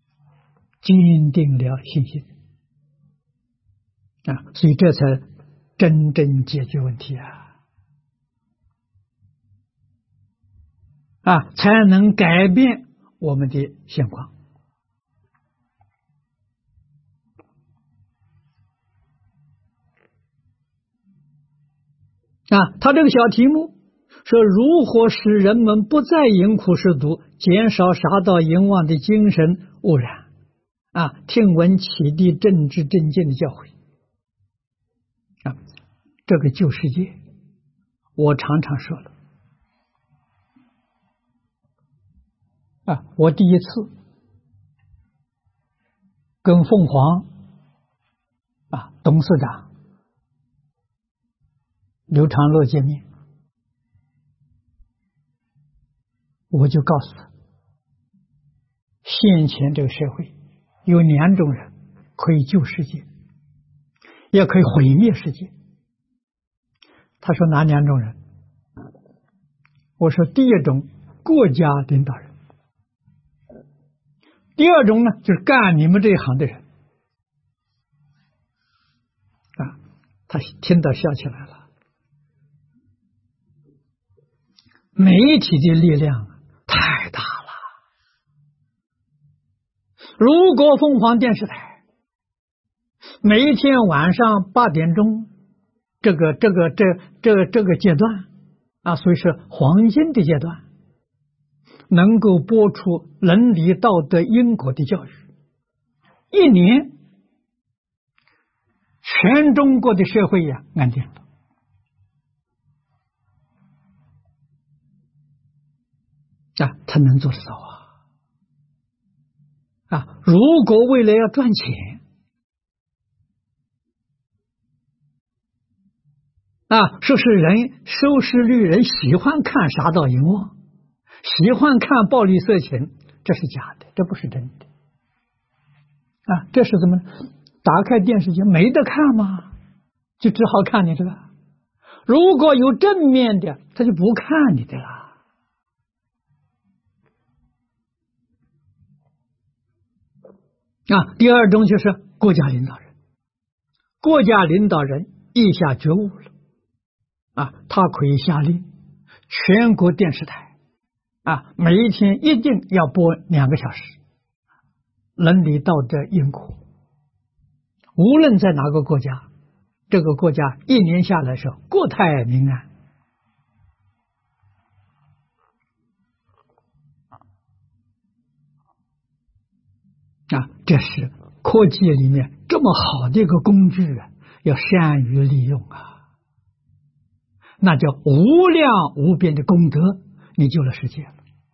坚定了信心啊，所以这才真正解决问题啊！啊，才能改变我们的现况。啊，他这个小题目说如何使人们不再饮苦食毒，减少杀盗淫妄的精神污染。啊，听闻启迪正知正见的教诲。啊，这个旧世界，我常常说了。啊，我第一次跟凤凰啊董事长刘长乐见面，我就告诉他，现前这个社会有两种人可以救世界，也可以毁灭世界。他说哪两种人？我说第一种国家领导人，第二种呢就是干你们这一行的人。啊，他听到笑起来了。媒体的力量太大了。如果凤凰电视台每一天晚上八点钟，这个这个这这这个阶段啊，所以说黄金的阶段，能够播出伦理道德因果的教育，一年全中国的社会呀安定了。啊，他能做得到啊！啊，如果为了要赚钱，啊，说是人收视率人喜欢看杀盗淫妄，喜欢看暴力色情，这是假的，这不是真的。啊，这是怎么？打开电视机没得看嘛，就只好看你这个。如果有正面的，他就不看你的了。啊，第二种就是国家领导人，国家领导人意下觉悟了，啊，他可以下令全国电视台，啊，每一天一定要播两个小时伦理道德因果，无论在哪个国家，这个国家一年下来是国泰民安。啊，这是科技里面这么好的一个工具啊，要善于利用啊，那叫无量无边的功德，你救了世界了。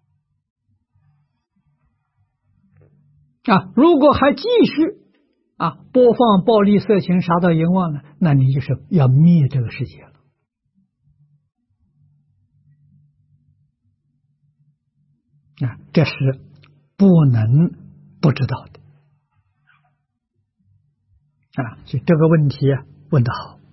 啊，如果还继续啊播放暴力色情杀盗淫妄呢，那你就是要灭这个世界了。啊，这是不能不知道的啊，所以这个问题啊问得好。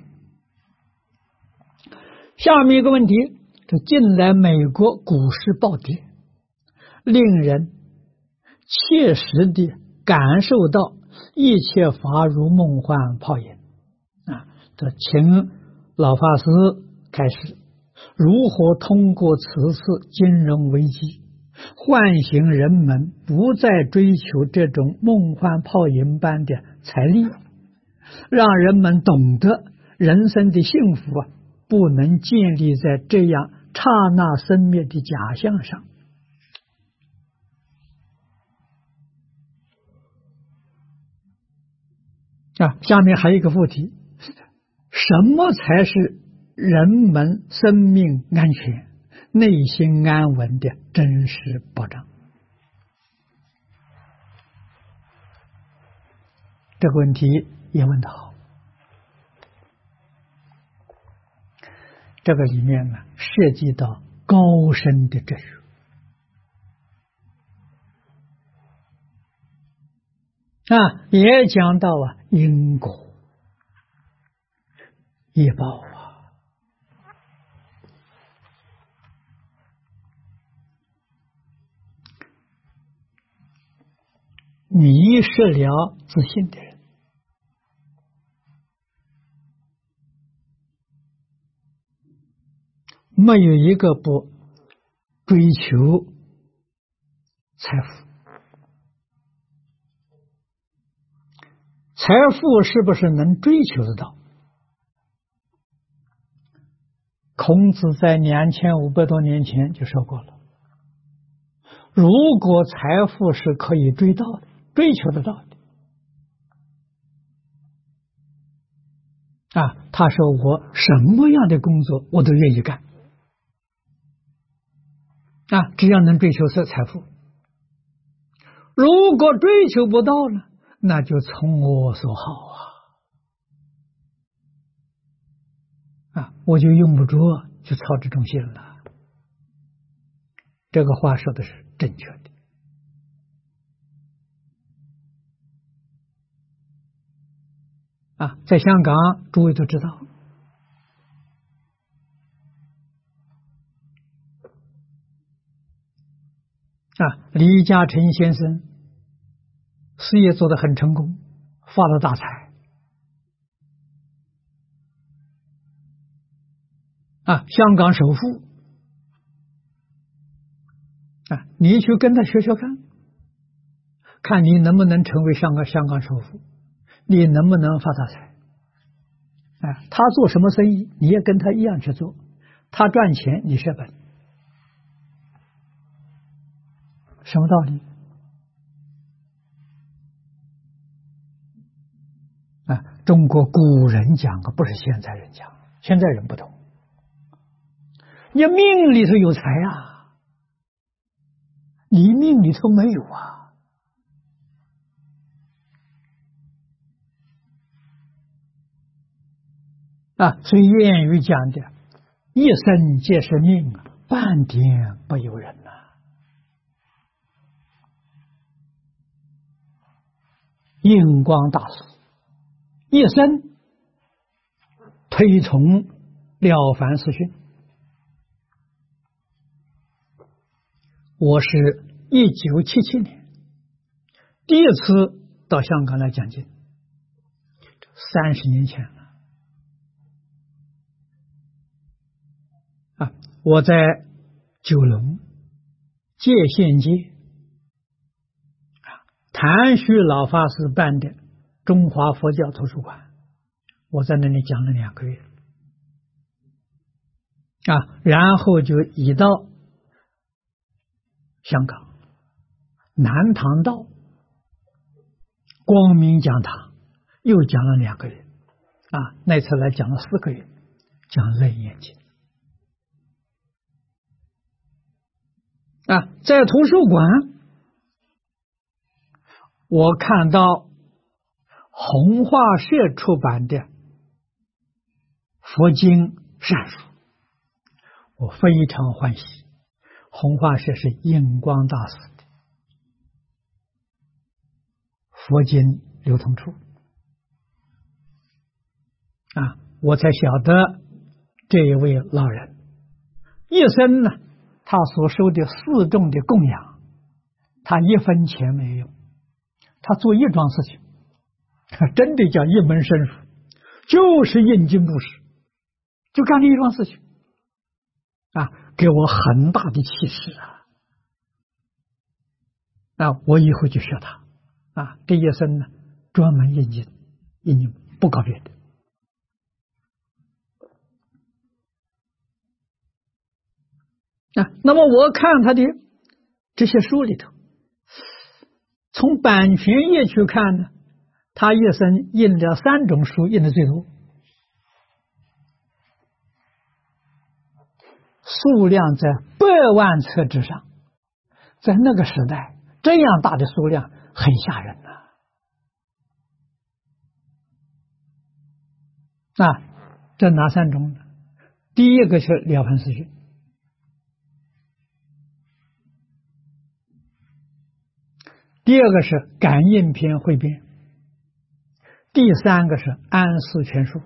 下面一个问题，这近来美国股市暴跌，令人切实地感受到一切法如梦幻泡影啊！这请老法师开始如何通过此次金融危机唤醒人们不再追求这种梦幻泡影般的财力，让人们懂得人生的幸福啊，不能建立在这样刹那生灭的假象上。啊，下面还有一个副题：什么才是人们生命安全、内心安稳的真实保障？这个问题也问得好。这个里面呢，涉及到高深的哲学啊，也讲到啊因果、业报啊。迷失了自信的人， 没有一个不追求财富。财富是不是能追求得到？孔子在两千五百多年前就说过了，如果财富是可以追到的、追求得到的，啊，他说我什么样的工作我都愿意干，啊，只要能追求是财富。如果追求不到呢，那就从我所好啊，啊，我就用不着去操这种心了。这个话说的是正确的。啊，在香港，诸位都知道，啊，李嘉诚先生事业做得很成功，发了大财。啊，香港首富。啊，你去跟他学学看，看你能不能成为香港香港首富，你能不能发大财？啊，他做什么生意，你也跟他一样去做，他赚钱，你血本，什么道理？啊，中国古人讲的，不是现在人讲，现在人不懂。你命里头有财啊，你命里头没有啊。啊，所以谚语讲的“一生皆是命，半点不由人”呐。印光大师一生推崇《了凡四训》。我是一九七七年第一次到香港来讲经，三十年前了。啊，我在九龙界限街谭旭老法师办的中华佛教图书馆，我在那里讲了两个月。啊，然后就移到香港南塘道光明讲堂，又讲了两个月。啊，那次来讲了四个月，讲《楞严经》。啊，在图书馆，我看到弘化社出版的佛经善书，我非常欢喜。弘化社是印光大师的佛经流通处。啊，我才晓得这一位老人一生呢，他所收的四众的供养，他一分钱没有用，他做一桩事情，真的叫一门深入，就是印经布施，就干了一桩事情，啊，给我很大的启示啊！啊，我以后就学他，啊，这一生呢，专门印经，印经不搞别的。啊，那么我看他的这些书里头，从版权页去看呢，他一生印了三种书，印的最多，数量在百万册之上。在那个时代，这样大的数量很吓人呐！啊，这哪三种呢？第一个是《了凡四训》。第二个是《感应篇汇编》，第三个是《安世全书》。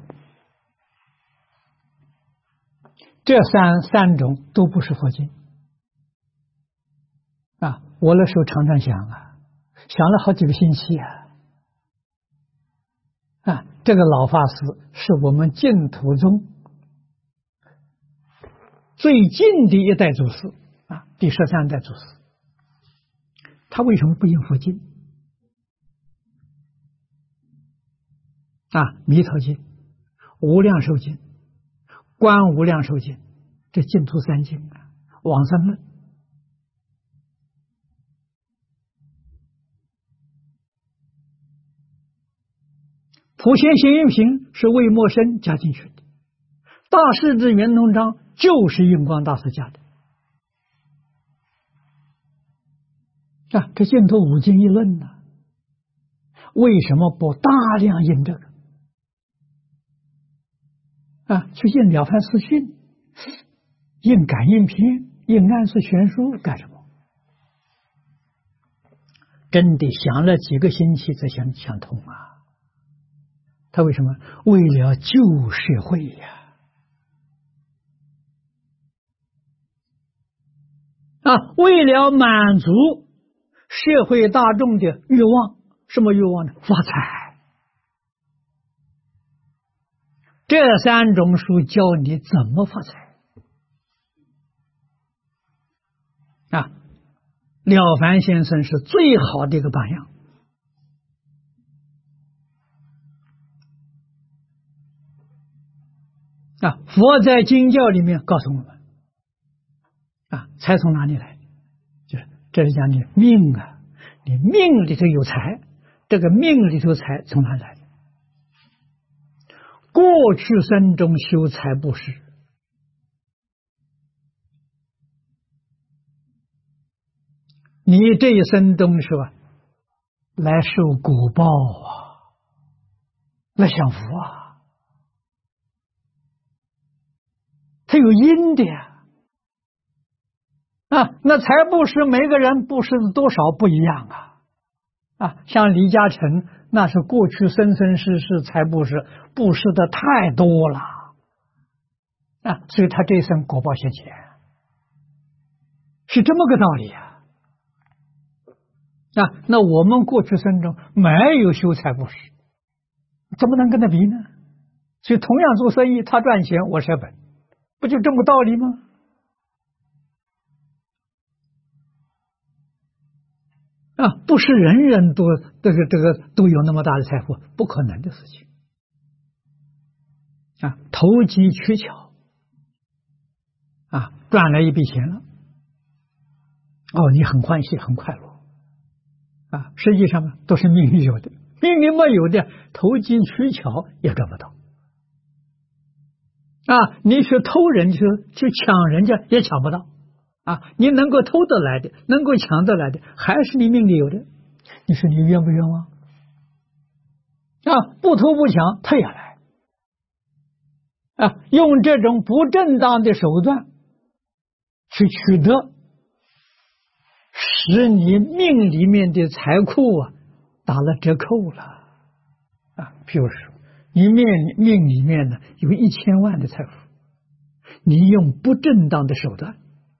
这三三种都不是佛经啊！我那时候常常想啊，想了好几个星期啊。啊，这个老法师是我们净土宗最近的一代祖师啊，第十三代祖师，他为什么不应佛经啊？弥陀经、无量寿经、观无量寿经，这净土三经啊，往生论。普贤行愿品是魏默生加进去的，大势至圆通章就是印光大师加的啊。这净土五经一论呢，为什么不大量印这个啊？去印了凡四训，印感应篇，印安世全书干什么？真的想了几个星期才想想通啊。他为什么？为了救社会呀！啊，为了满足社会大众的欲望，什么欲望呢？发财。这三种书教你怎么发财啊！了凡先生是最好的一个榜样。啊，佛在经教里面告诉我们，啊，财从哪里来？就是这是讲你命啊，你命里头有财，这个命里头财从哪里来的？过去生中修财布施，你这一生中是吧，来受果报啊，来享福啊。它有因的呀，啊，那财布施每个人布施的多少不一样啊，啊，像李嘉诚那是过去生生世世财布施布施的太多了，啊，所以他这一生果报现前，是这么个道理啊，啊，那我们过去生中没有修财布施，怎么能跟他比呢？所以同样做生意，他赚钱，我舍本。不就这么道理吗？啊，不是人人都这个这个都有那么大的财富，不可能的事情。啊，投机取巧，啊，赚了一笔钱了，哦，你很欢喜，很快乐，啊，实际上呢都是命运有的，命运没有的，投机取巧也赚不到。啊，你去偷人去去抢人家也抢不到，啊，你能够偷得来的，能够抢得来的，还是你命里有的。你说你冤不冤枉？啊，不偷不抢，他也来。啊，用这种不正当的手段去取得，使你命里面的财库啊打了折扣了。啊，譬如说。你命命里面呢有一千万的财富，你用不正当的手段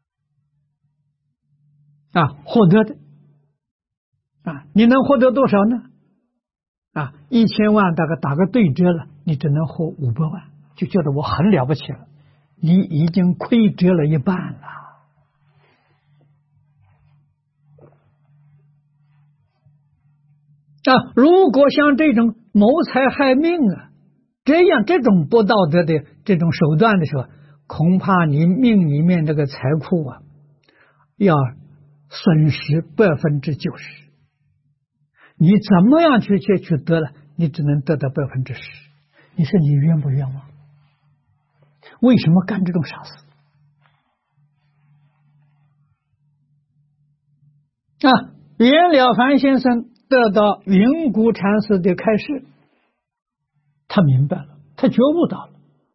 啊获得的啊，你能获得多少呢？啊，一千万大概打个对折了，你只能获五百万，就觉得我很了不起了，你已经亏折了一半了。啊，如果像这种谋财害命啊，这样这种不道德的这种手段的时候，恐怕你命里面这个财库啊，要损失百分之九十。你怎么样去去取得了，你只能得到百分之十。你说你冤不冤枉？为什么干这种傻事？啊，袁了凡先生得到云谷禅师的开示，他明白了，他觉悟到了。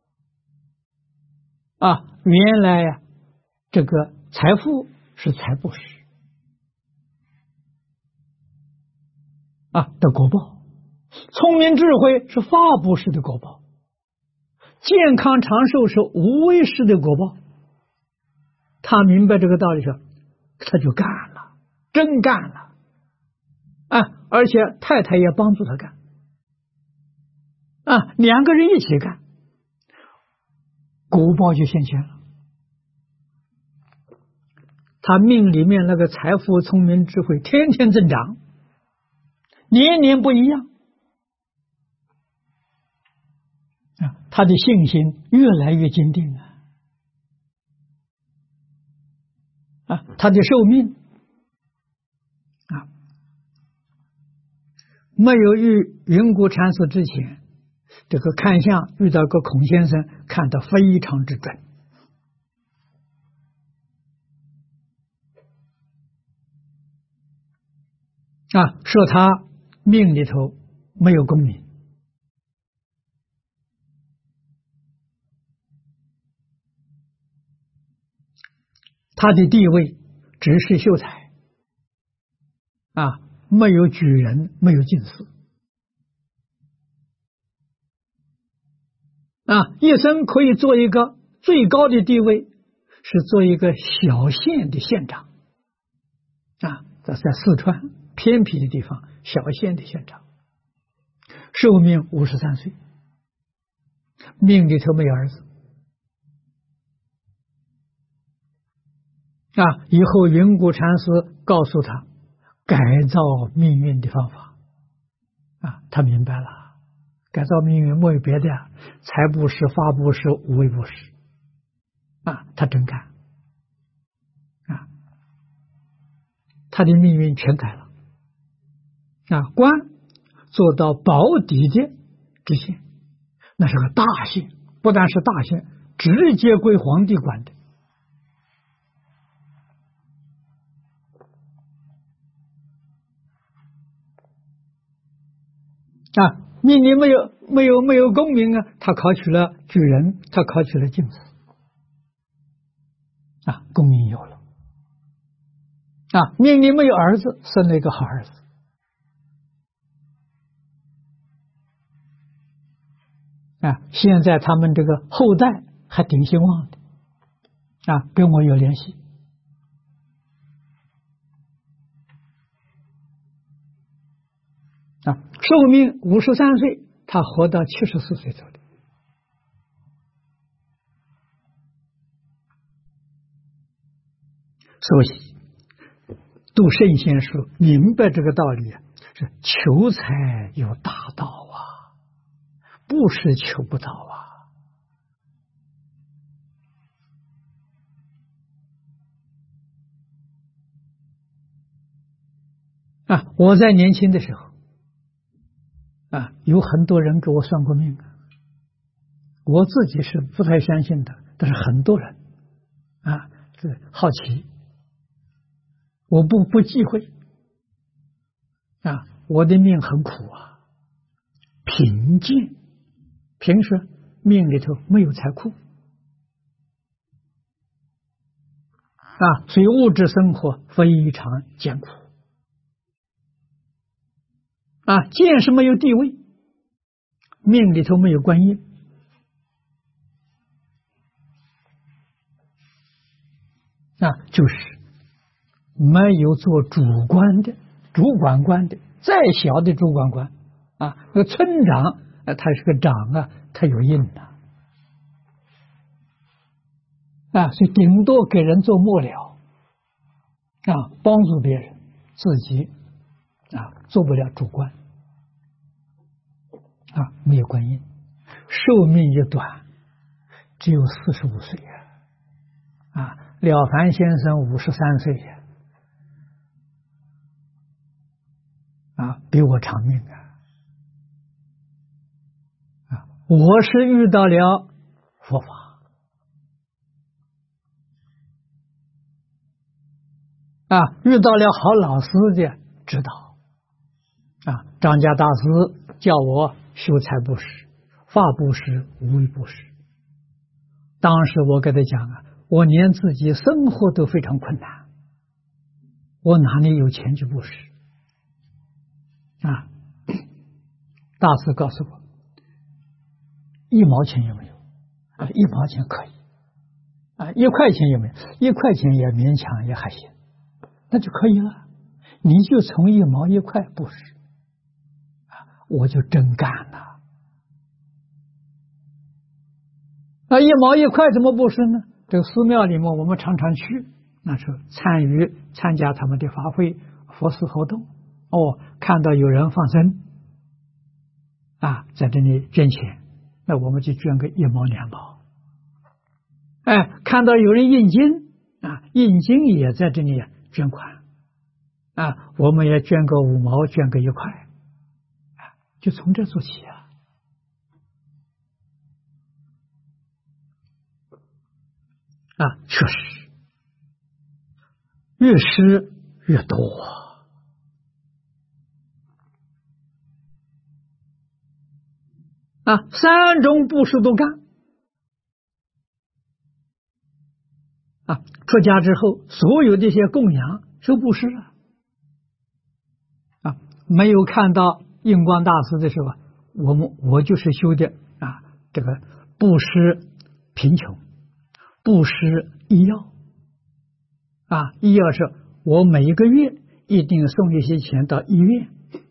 啊，原来呀、啊，这个财富是财布施啊的果报，聪明智慧是法布施的果报，健康长寿是无为施的果报。他明白这个道理时，他就干了，真干了啊！而且太太也帮助他干啊，两个人一起干，果报就现前了他命里面那个财富、聪明、智慧天天增长，年年不一样啊，他的信心越来越坚定啊，啊，他的寿命啊，没有遇云谷禅师之前，这个看相遇到个孔先生，看得非常之准。啊，说他命里头没有功名，他的地位只是秀才，啊，没有举人，没有进士，啊，一生可以做一个最高的地位，是做一个小县的县长，啊，这是在四川偏僻的地方，小县的县长，寿命五十三岁，命里头没有儿子。啊，以后云谷禅师告诉他改造命运的方法，啊，他明白了，改造命运没有别的呀，财布施、法布施、无为布施，啊，他真干，啊，他的命运全改了。啊，官做到保底的知县，那是个大县，不但是大县，直接归皇帝管的。啊，命里没有没有没有功名啊，他考取了举人，他考取了进士，啊，功名有了。啊，命里没有儿子，生了一个好儿子。啊，现在他们这个后代还挺兴旺的，啊，跟我有联系。啊，寿命五十三岁，他活到七十四岁走的。所以，杜圣先说明白这个道理啊，是求财有大道啊。不是求不到啊！啊，我在年轻的时候，啊，有很多人给我算过命，我自己是不太相信的，但是很多人，啊，是好奇，我不不忌讳，啊，我的命很苦啊，贫贱。平时命里头没有财库啊，所以物质生活非常艰苦啊。见是没有地位，命里头没有官印啊，就是没有做主官的、主管官的，再小的主管官啊，那个村长。啊，他是个长啊，他有印的啊，所以顶多给人做幕僚啊，帮助别人，自己啊做不了主官啊，没有官印，寿命也短，只有四十五岁呀啊，了凡先生五十三岁呀啊，比我长命啊。我是遇到了佛法啊，遇到了好老师的指导啊。张家大师叫我修财布施、法布施、无为布施。当时我跟他讲啊，我连自己生活都非常困难，我哪里有钱去布施啊？大师告诉我。一毛钱也没有啊，一毛钱可以啊，一块钱也没有，一块钱也勉强也还行，那就可以了。你就从一毛一块布施啊，我就真干了啊！一毛一块怎么布施呢？这个寺庙里面我们常常去那时候参与参加他们的法会、佛事活动，哦，看到有人放生，啊，在这里捐钱，那我们就捐个一毛两毛。哎，看到有人印经啊，印经也在这里捐款，啊，我们也捐个五毛，捐个一块，啊，就从这做起啊。啊，确实，越施越多啊！三种布施都干啊！出家之后，所有这些供养是布施啊！啊，没有看到印光大师的时候，我们我就是修的啊，这个布施贫穷。布施医药啊，医药是我每一个月一定送一些钱到医院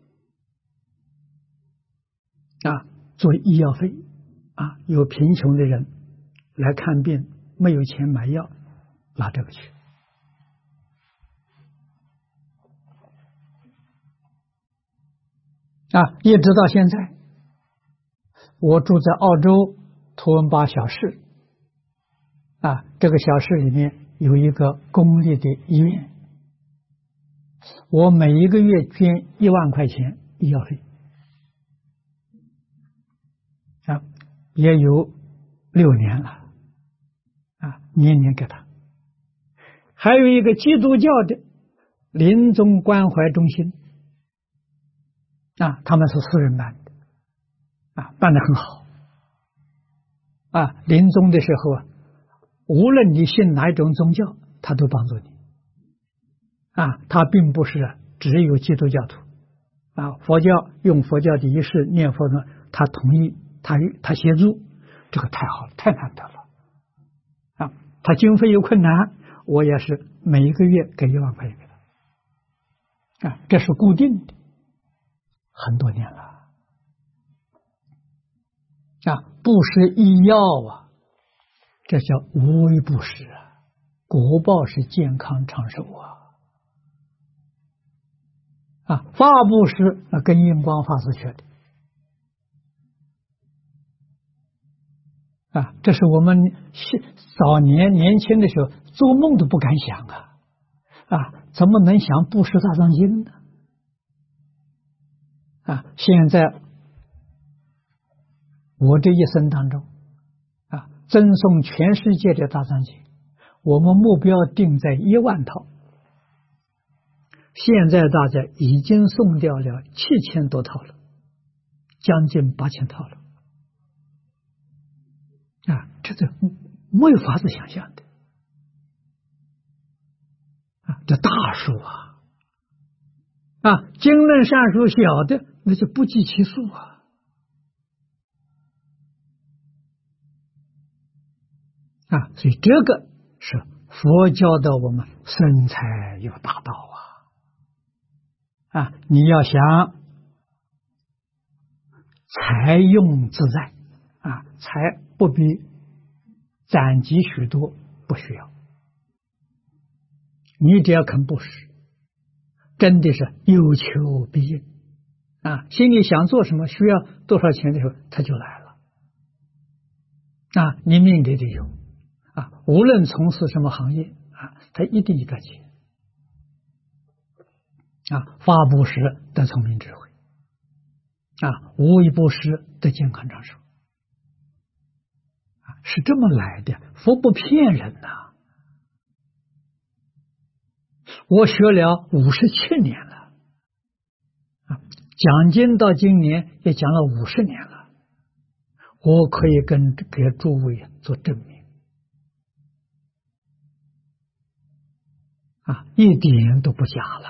啊，做医药费啊。有贫穷的人来看病，没有钱买药，拿这个去啊。一直到现在，我住在澳洲图文巴小市。啊，这个小市里面有一个公立的医院，我每一个月捐一万块钱医药费，啊，也有六年了，啊，年年给他。还有一个基督教的临终关怀中心，啊，他们是私人办的，啊，办得很好，啊，临终的时候啊。无论你信哪一种宗教，他都帮助你啊！他并不是只有基督教徒啊，佛教用佛教的仪式念佛呢，他同意，他他协助，这个太好了，太难得了啊！他经费有困难，我也是每一个月给一万块钱给他啊，这是固定的，很多年了啊！布施医药啊。这叫无为布施啊，果报是健康长寿啊！啊，法布施那跟印光法师学的啊，这是我们早年年轻的时候做梦都不敢想啊！啊，怎么能想布施大藏经呢？啊，现在我这一生当中。赠送全世界的大藏经，我们目标定在一万套，现在大家已经送掉了七千多套了，将近八千套了啊！这是没有法子想象的啊！这大数啊啊！经论善书小的那就不计其数啊！啊，所以这个是佛教的我们生财有大道啊！啊，你要想财用自在啊，财不必攒积许多，不需要。你只要肯布施，真的是有求必应啊！心里想做什么，需要多少钱的时候，他就来了啊！你命里得有。啊，无论从事什么行业啊，他一定有赚钱啊。法布施得聪明智慧啊，无为布施得健康长寿啊，是这么来的。佛不骗人呐、啊！我学了五十七年了啊，讲经到今年也讲了五十年了，我可以跟给诸位做证明。啊，一点都不假了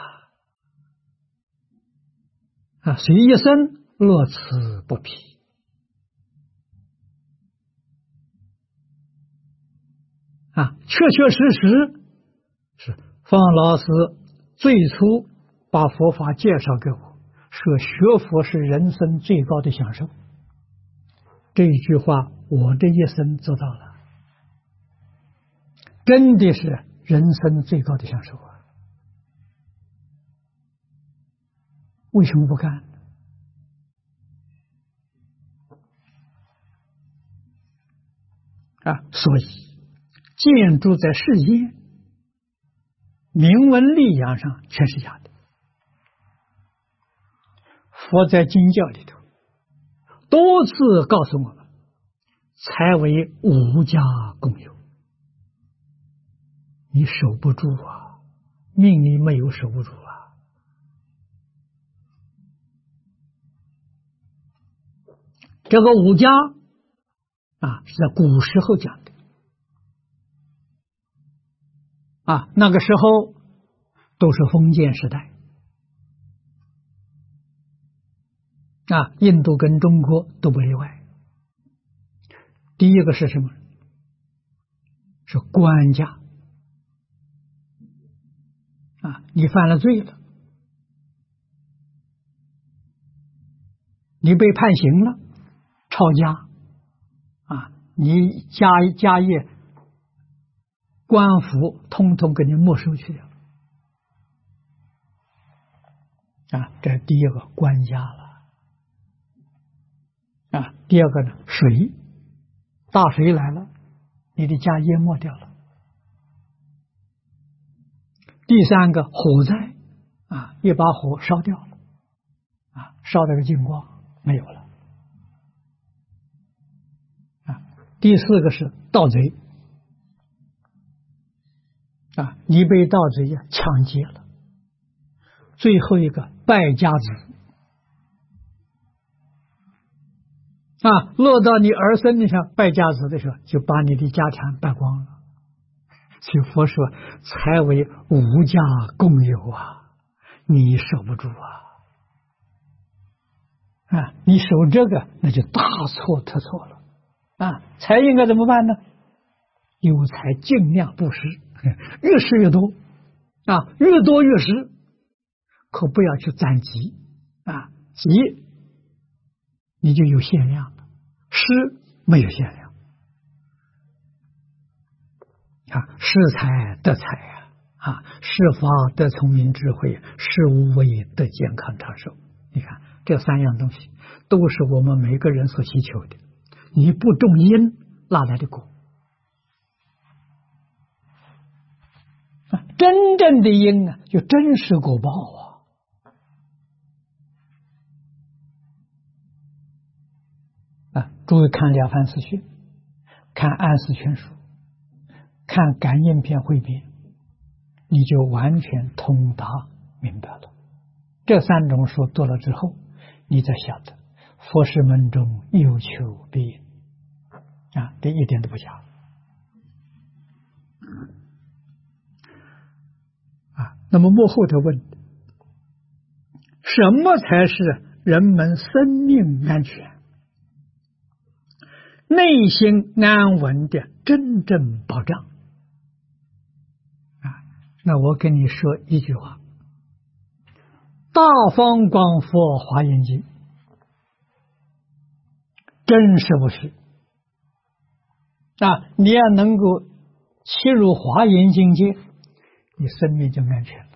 啊！所以一生乐此不疲啊！确确实实是方老师最初把佛法介绍给我，说学佛是人生最高的享受。这一句话，我这一生做到了，真的是人生最高的享受啊！为什么不干？啊，所以建筑在世间名闻利养上全是假的。佛在经教里头多次告诉我们，才为无家共有。你守不住啊，命里没有守不住啊。这个五家啊，是在古时候讲的啊，那个时候都是封建时代啊，印度跟中国都不例外。第一个是什么？是官家啊，你犯了罪了，你被判刑了，抄家啊，你家家业、官服通通给你没收去掉啊，这是第一个官家了啊。第二个呢，水，大水来了，你的家淹没掉了。第三个火灾啊，一把火烧掉了啊，烧了个精光没有了啊。第四个是盗贼啊，你被盗贼呀抢劫了。最后一个败家子啊，落到你儿孙的上，败家子的时候，就把你的家产败光了。所以佛说，才为无家共有啊，你守不住啊！啊，你守这个，那就大错特错了啊！财应该怎么办呢？有财尽量布施，越施越多啊，越多越施，可不要去攒积啊，积你就有限量了，施没有限量。啊，施财得财啊，啊，施法得聪明智慧，施无为得健康长寿。你看这三样东西都是我们每个人所祈求的。你不种因，哪来的果？啊，真正的因呢，就真实果报啊。啊，诸位看《了凡四训》，看《安世全书》。看《感应篇汇编》，你就完全通达明白了。这三种书读了之后，你才晓得佛事门中有求必应啊，这一点都不假啊。那么幕后的问，什么才是人们生命安全、内心安稳的真正保障？那我跟你说一句话，大方广佛华严经真实不是啊！你要能够切入华严境界，你生命就安全了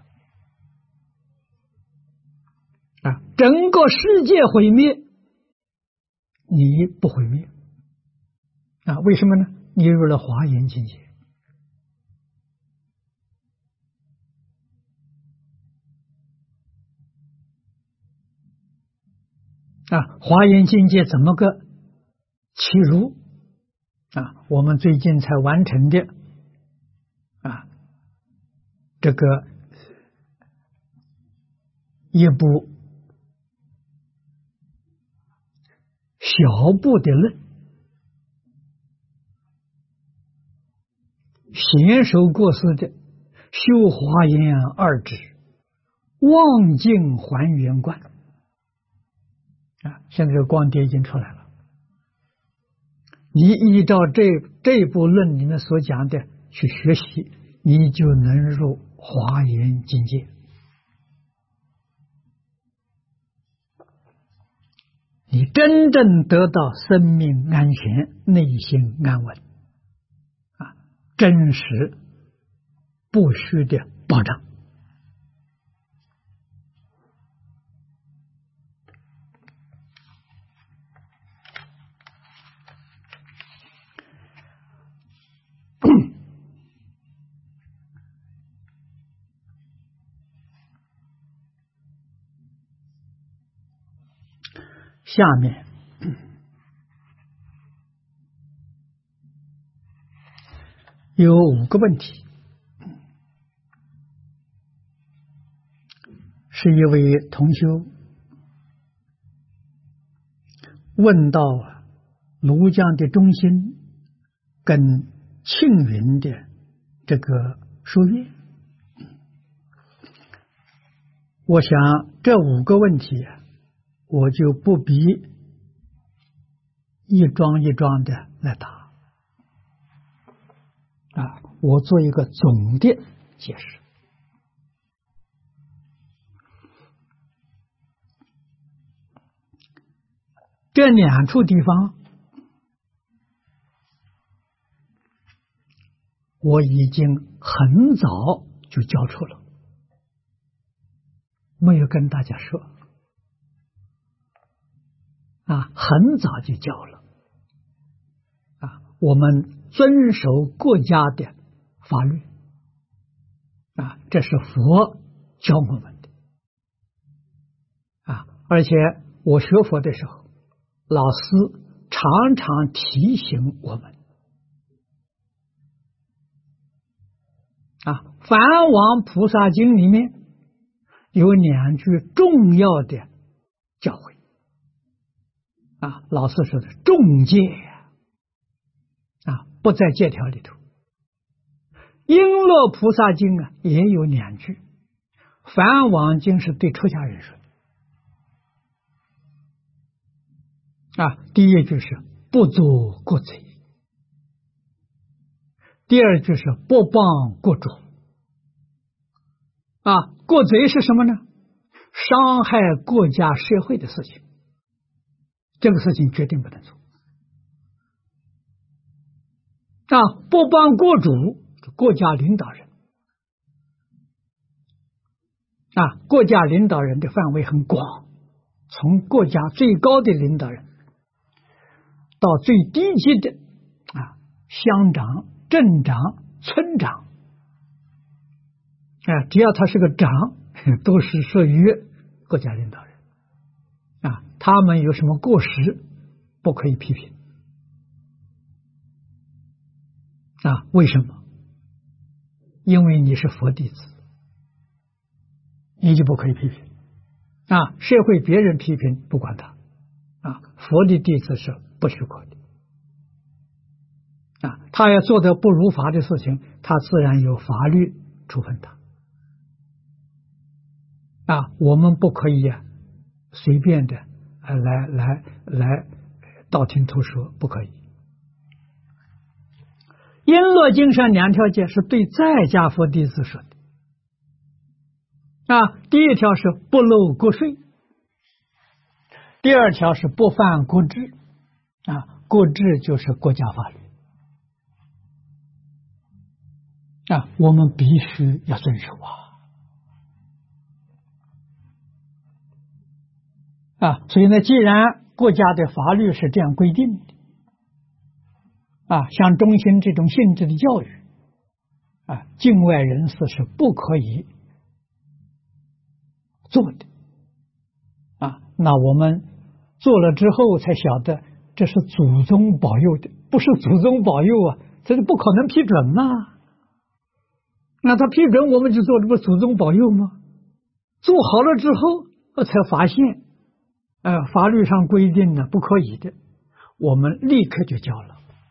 啊！整个世界毁灭，你不毁灭啊？为什么呢？你入了华严境界。啊，华严境界怎么个切入啊？我们最近才完成的啊，这个一部小部的论，娴熟过世的修华严二指，望境还原观。啊，现在这个光碟已经出来了。你依照这这部论里面所讲的去学习，你就能入华严境界。你真正得到生命安全、内心安稳，啊，真实不虚的保障。下面有五个问题，是一位同修问到庐江的中心跟庆云的这个书院。我想这五个问题我就不必一桩一桩的来答啊，我做一个总的解释。这两处地方我已经很早就交出了，没有跟大家说啊，很早就交了啊。我们遵守国家的法律啊，这是佛教我们的啊。而且我学佛的时候，老师常常提醒我们啊，《梵王菩萨经》里面有两句重要的教诲啊，老师说的重戒啊，不在戒条里头。璎珞菩萨经啊也有两句，梵王经是对出家人说的啊，第一句是不作国贼，第二句是不帮国主啊。国贼是什么呢？伤害国家社会的事情，这个事情决定不能做啊。不帮国主，国家领导人啊，国家领导人的范围很广，从国家最高的领导人到最低级的啊，乡长、镇长、村长啊，只要他是个长，都是属于国家领导人啊。他们有什么过失，不可以批评啊？为什么？因为你是佛弟子，你就不可以批评啊。社会别人批评不管他啊，佛的弟子是不许可的啊。他要做的不如法的事情，他自然有法律处分他啊。我们不可以啊随便的呃来来来道听途说，不可以。璎珞经上两条戒是对在家佛弟子说的啊，第一条是不漏国税，第二条是不犯国制啊。国制就是国家法律啊，我们必须要遵守啊啊。所以呢，既然国家的法律是这样规定的啊，像中心这种性质的教育啊，境外人士是不可以做的啊。那我们做了之后才晓得，这是祖宗保佑的，不是祖宗保佑啊，这是不可能批准嘛。那他批准我们就做，这不祖宗保佑吗？做好了之后，我才发现，呃，法律上规定的不可以的，我们立刻就交了。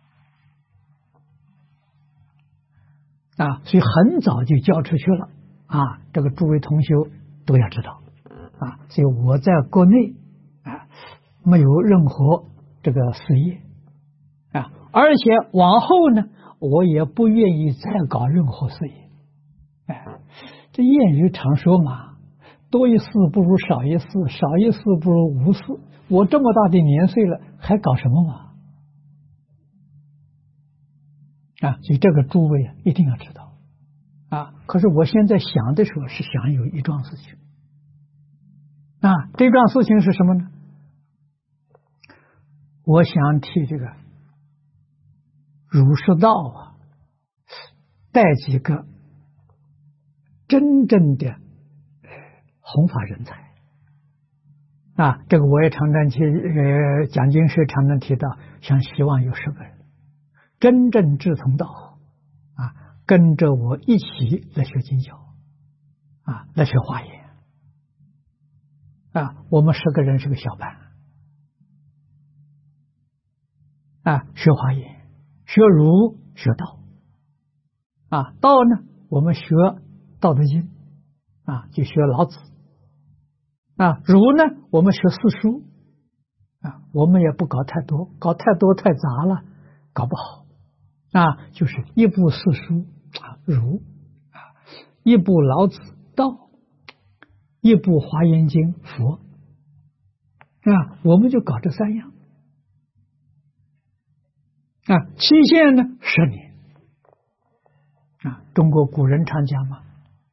啊，所以很早就交出去了啊！这个诸位同修都要知道啊。所以我在国内啊没有任何这个事业啊，而且往后呢，我也不愿意再搞任何事业。哎，这谚语常说嘛，多一事不如少一事，少一事不如无事。我这么大的年岁了，还搞什么嘛？啊，所以这个诸位啊，一定要知道啊，可是我现在想的时候是想有一桩事情啊，这桩事情是什么呢？我想替这个儒释道啊，带几个真正的弘法人才啊，这个我也常常提，呃，讲经时常常提到，想希望有十个人真正志同道合啊，跟着我一起来学经教啊，来学华严啊，我们十个人是个小班啊，学华严，学儒，学道啊，道呢，我们学《道德经》啊，就学老子啊，儒呢，我们学四书啊，我们也不搞太多，搞太多太杂了，搞不好啊，就是一部四书啊，儒啊，一部老子道，一部华严经佛啊，我们就搞这三样啊，期限呢十年啊，中国古人常讲嘛，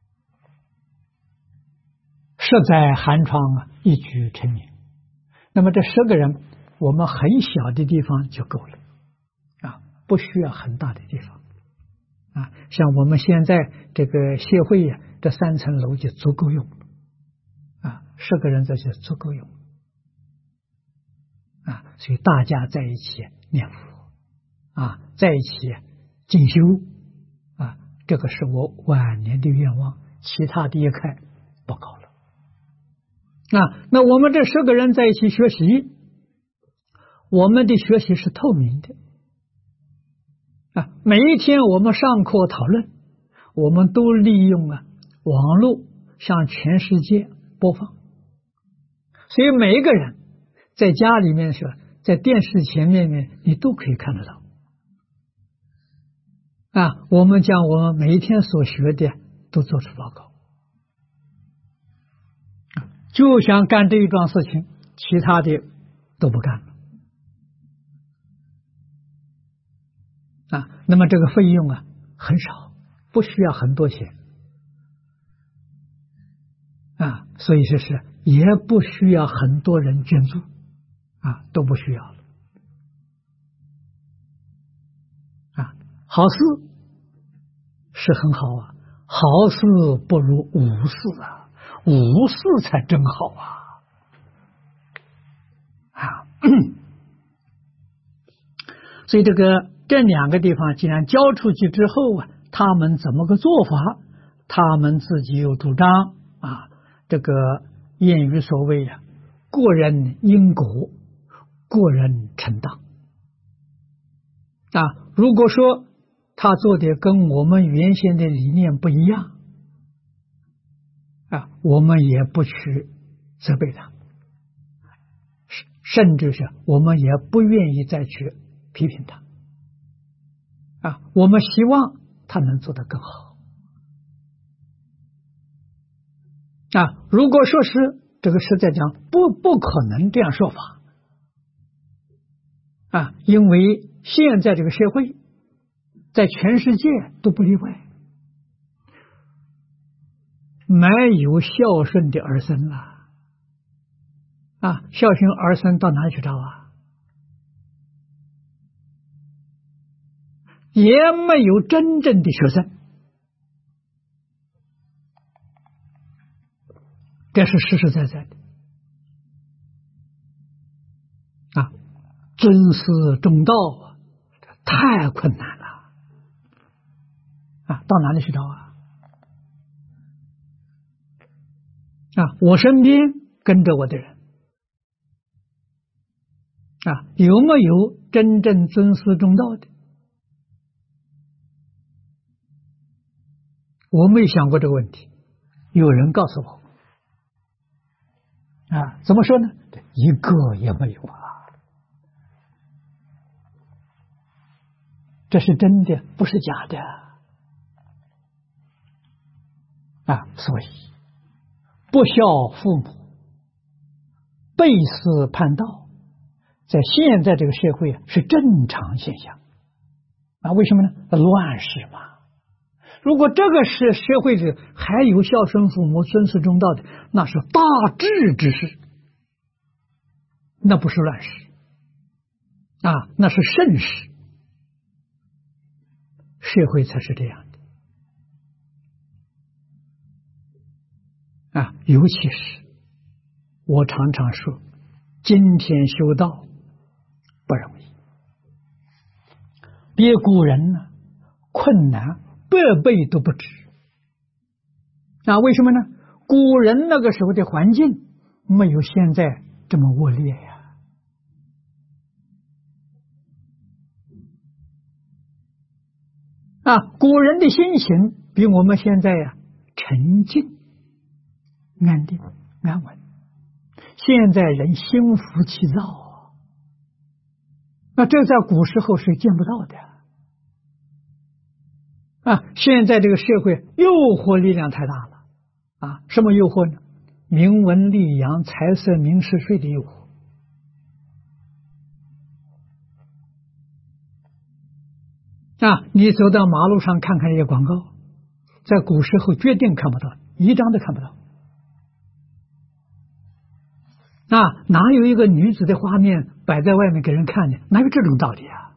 设在寒窗啊，一举成名。那么这十个人，我们很小的地方就够了啊，不需要很大的地方啊。像我们现在这个协会呀、啊，这三层楼就足够用啊，十个人这就足够用啊。所以大家在一起念佛啊，在一起进修啊，这个是我晚年的愿望，其他的一看不搞了。啊，那我们这十个人在一起学习，我们的学习是透明的啊。每一天我们上课讨论，我们都利用啊网络向全世界播放，所以每一个人在家里面是在电视前面面，你都可以看得到啊。我们将我们每一天所学的都做出报告。就想干这一桩事情，其他的都不干了啊。那么这个费用啊很少，不需要很多钱啊，所以说是也不需要很多人捐助啊，都不需要了啊。好事是很好啊，好事不如无事啊。无事才真好啊！啊，所以这个这两个地方既然交出去之后啊，他们怎么个做法？他们自己有主张啊。这个谚语所谓啊，过人因果，过人承当啊。如果说他做的跟我们原先的理念不一样，啊，我们也不去责备他，甚至是我们也不愿意再去批评他啊。我们希望他能做得更好啊。如果说是这个实在讲不不可能这样说法啊，因为现在这个社会在全世界都不例外，没有孝顺的儿孙了啊！孝顺儿孙到哪里去找啊？也没有真正的学生，这是实实在在的啊！尊师重道啊，太困难了啊！到哪里去找啊？啊，我身边跟着我的人啊，有没有真正尊师重道的？我没想过这个问题，有人告诉我啊，怎么说呢？一个也没有啊，这是真的，不是假的啊，所以不孝父母，背师叛道，在现在这个社会啊是正常现象啊。为什么呢？乱世嘛， 如果这个是社会里还有孝顺父母、尊师重道的，那是大智之士，那不是乱世啊，那是盛世。社会才是这样的啊，尤其是我常常说，今天修道不容易，比古人呢困难百倍都不止啊！为什么呢？古人那个时候的环境没有现在这么恶劣呀。啊，古人的心情比我们现在呀沉静、安定、安稳。现在人心浮气躁啊，那这在古时候是见不到的啊！现在这个社会诱惑力量太大了啊！什么诱惑呢？名闻利养、财色名食睡的诱惑。啊，你走到马路上看看这些广告，在古时候决定看不到，一张都看不到。啊，哪有一个女子的画面摆在外面给人看的？哪有这种道理啊？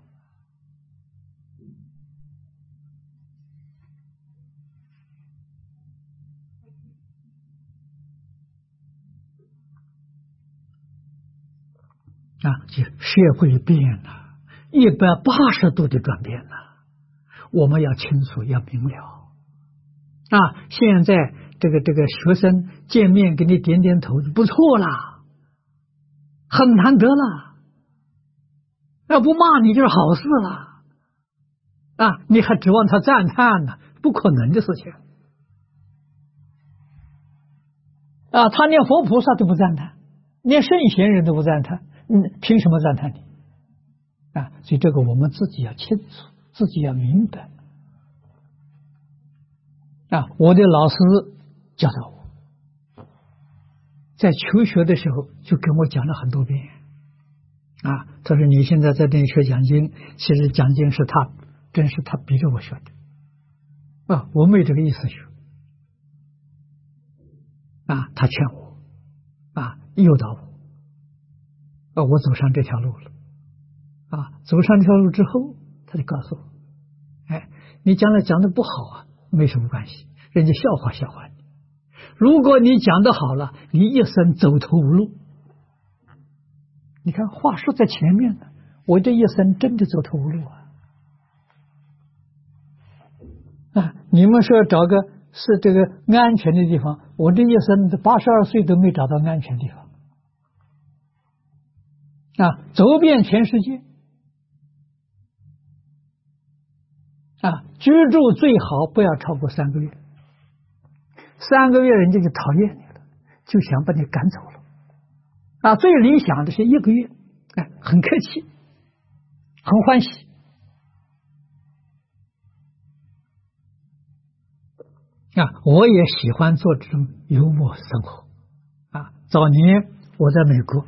啊，社会变了，一百八十度的转变了。我们要清楚，要明了啊！现在这个这个学生见面给你点点头不错啦，很难得了，要不骂你就是好事了啊！你还指望他赞叹呢？不可能的事情啊！他连佛菩萨都不赞叹，连圣贤人都不赞叹，嗯，凭什么赞叹你啊？所以这个我们自己要清楚。自己要明白啊！我的老师教导我，在求学的时候就跟我讲了很多遍啊。他说：“你现在在这里学讲经，其实讲经是他，真是他逼着我学的啊，我没这个意思学啊。他劝我啊，诱导我，啊，我走上这条路了啊。走上这条路之后。”他就告诉我，哎，你将来讲的不好啊，没什么关系，人家笑话笑话你。如果你讲的好了，你一生走投无路。你看话说在前面呢，我这一生真的走投无路啊！啊，你们说找个是这个安全的地方，我这一生八十二岁都没找到安全地方啊，走遍全世界。啊，居住最好不要超过三个月，三个月人家就讨厌你了，就想把你赶走了。啊，最理想的是一个月，哎，很客气，很欢喜。啊，我也喜欢做这种幽默生活。啊，早年我在美国，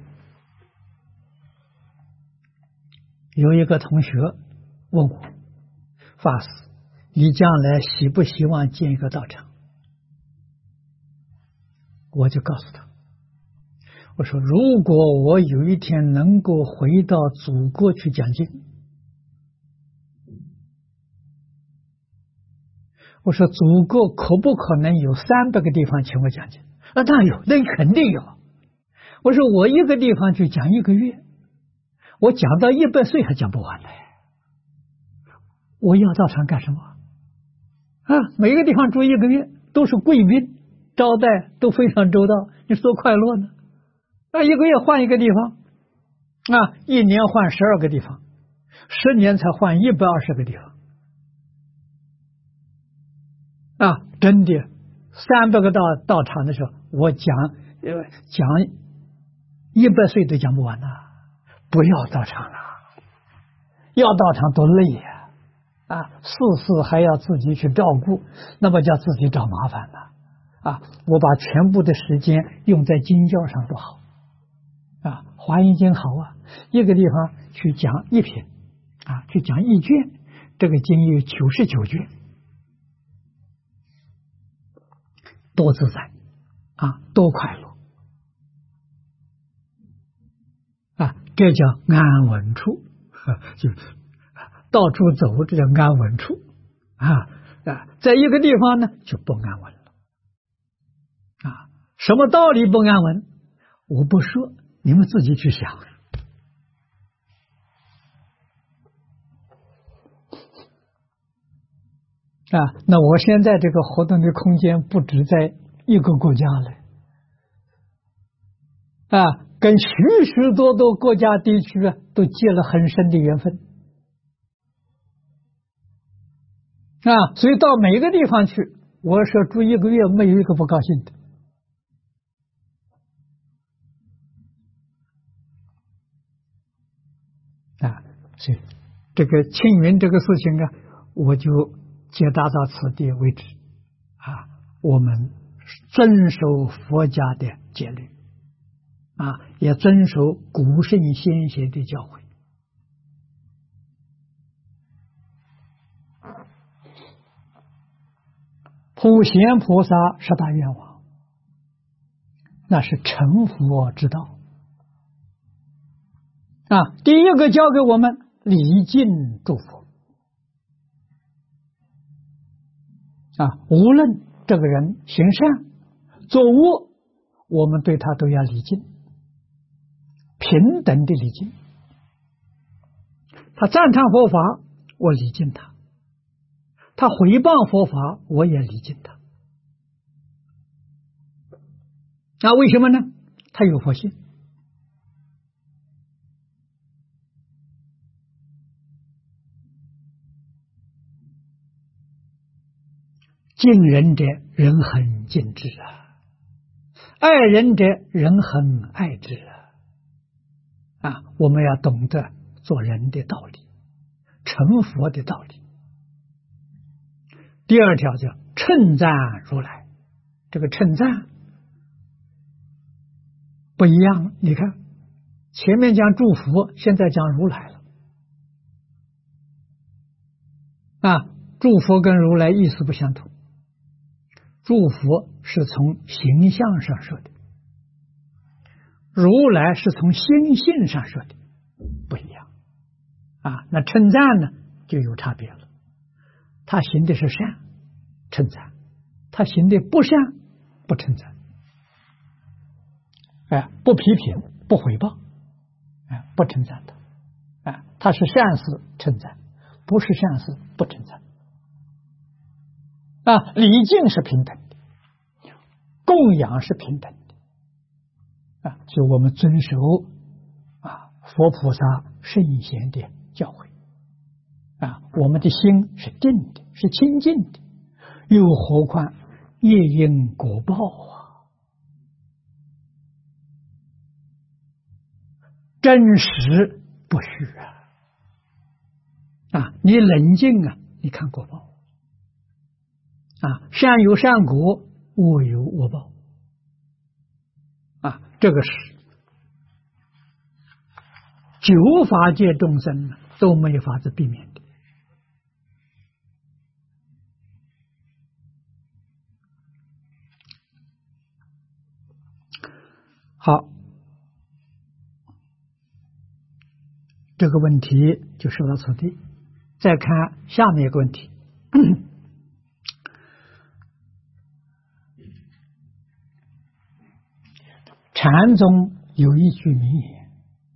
有一个同学问我。法师，你将来希不希望建一个道场？我就告诉他，我说如果我有一天能够回到祖国去讲经，我说祖国可不可能有三百个地方请我讲经？啊，当然有，那肯定有。我说我一个地方去讲一个月，我讲到一百岁还讲不完呢。我要道场干什么啊？每个地方住一个月，都是贵宾，招待都非常周到，你说快乐呢？啊，一个月换一个地方，啊，一年换十二个地方，十年才换一百二十个地方，啊，真的，三百个道道场的时候，我讲呃讲一百岁都讲不完呐！不要道场了，要道场多累呀！啊，事事还要自己去照顾，那么叫自己找麻烦了。啊，我把全部的时间用在经教上多好。啊，华严经好啊，一个地方去讲一品，啊，去讲一卷，这个经有九十九卷。 多自在啊，多快乐啊，这叫安稳处，就到处走，这叫安稳处啊啊，在一个地方呢就不安稳了啊。什么道理不安稳？我不说，你们自己去想。啊，那我现在这个活动的空间不止在一个国家了，啊，跟许许多多国家地区啊都结了很深的缘分，啊，所以到每个地方去，我说住一个月，没有一个不高兴的。啊，所以这个庆云这个事情啊，我就解答到此地为止。啊，我们遵守佛家的戒律，啊，也遵守古圣先贤的教诲。普贤菩萨十大愿望，那是成佛之道。啊，第一个教给我们礼敬诸佛。啊，无论这个人行善作恶，我们对他都要礼敬，平等的礼敬。他赞叹佛法，我礼敬他；他毁谤佛法，我也礼敬他。那为什么呢？他有佛性。敬人者，人很敬之啊；爱人者，人很爱之啊。啊，我们要懂得做人的道理，成佛的道理。第二条叫称赞如来，这个称赞不一样。你看，前面讲祝福，现在讲如来了。啊，祝福跟如来意思不相同。祝福是从形象上说的，如来是从心性上说的，不一样啊。那称赞呢就有差别了，他行的是善，称赞；他行的不善，不称赞。哎，不批评，不诽谤，哎，不称赞他。哎，他是善事称赞，不是善事不称赞。啊，礼敬是平等的，供养是平等的，啊，就我们遵守啊佛菩萨圣贤的教诲，啊，我们的心是定的，是清净的，又何况业因果报啊，真实不虚啊！啊，你冷静啊，你看果报。啊，善有善果，恶有恶报。啊，这个是九法界众生都没有法子避免的。好，这个问题就说到此地。再看下面一个问题。禅宗有一句名言：“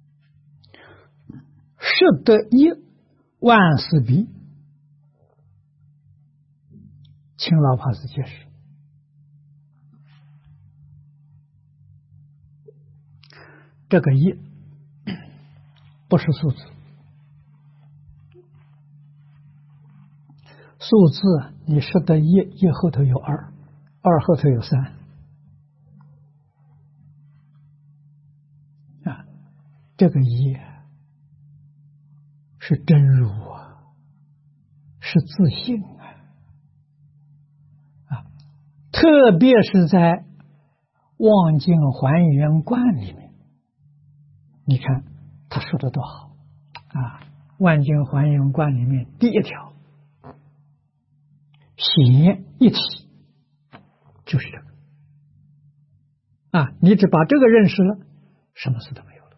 识得一，万事毕。”请老法师解释。这个一不是数字，数字你识得一，一后头有二，二后头有三。这个一是真如啊，是自信啊，啊，特别是在望境还原观里面，你看他说的多好啊！望境还原观里面第一条，显一体，就是这个。 啊，你只把这个认识了，什么事都没有了。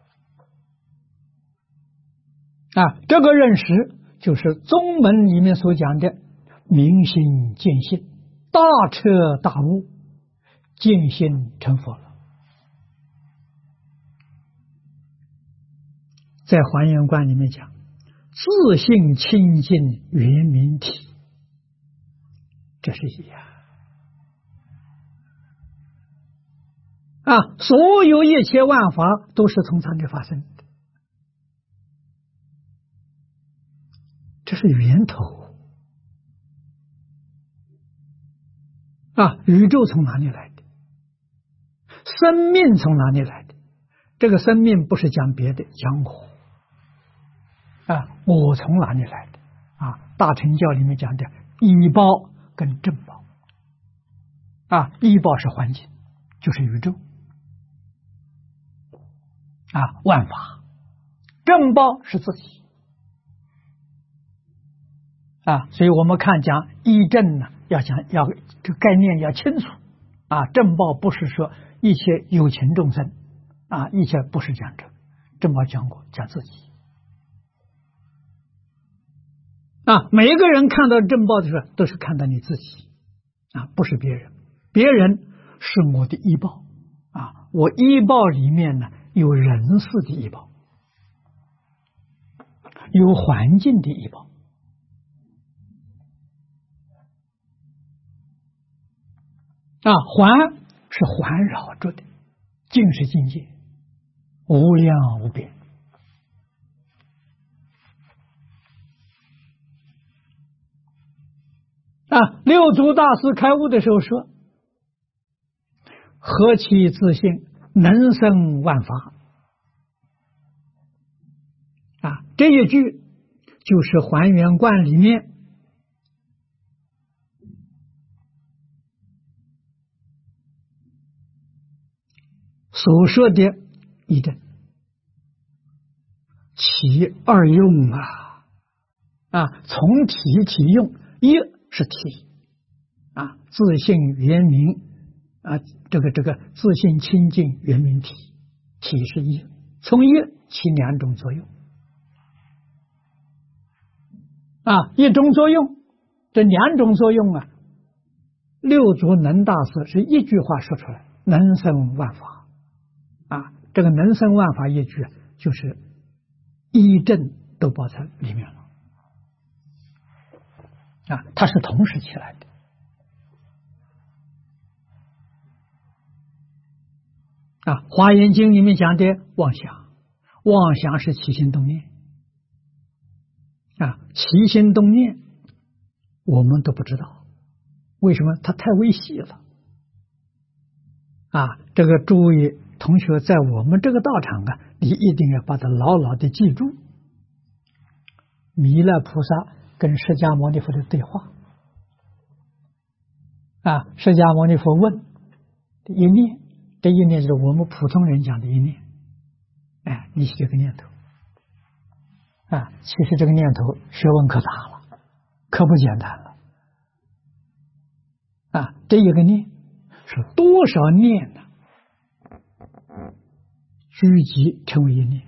啊，这个认识就是宗门里面所讲的明心见性，大彻大悟，见性成佛了。在还原观里面讲，自性清净圆明体，这是一样啊！所有一切万法都是从它里发生的，这是源头啊！宇宙从哪里来的？生命从哪里来的？这个生命不是讲别的，讲我啊！我从哪里来的？啊！大乘教里面讲的依报跟正报啊，依报是环境，就是宇宙啊，万法；正报是自己啊，所以我们看讲依正呢，要讲要这个概念要清楚啊。正报不是说一切有情众生啊，一切不是讲这个，正报讲过讲自己啊。每一个人看到正报的时候，都是看到你自己啊，不是别人。别人是我的依报啊，我依报里面呢有人事的依报，有环境的依报啊，环是环绕着的，境是境界，无量无边啊。六祖大师开悟的时候说，何其自性，能生万法啊！这一句就是还原观里面所说的一正，其二用啊啊，从体体用，一是体啊，自性圆明啊，这个这个自性清净圆明体，体是一，从一起两种作用啊，一种作用，这两种作用啊，六祖能大师是一句话说出来，能生万法啊，这个能生万法一句就是一正都包在里面了啊，它是同时起来的啊。《华严经》里面讲的妄想，妄想是起心动念啊，起心动念我们都不知道，为什么？它太微细了啊。这个诸位同学在我们这个道场啊，你一定要把它牢牢的记住。弥勒菩萨跟释迦牟尼佛的对话啊，释迦牟尼佛问一念，这一念就是我们普通人讲的一念，哎，你起这个念头啊，其实这个念头学问可大了，可不简单了啊。这一个念是多少念呢？聚集成为一念，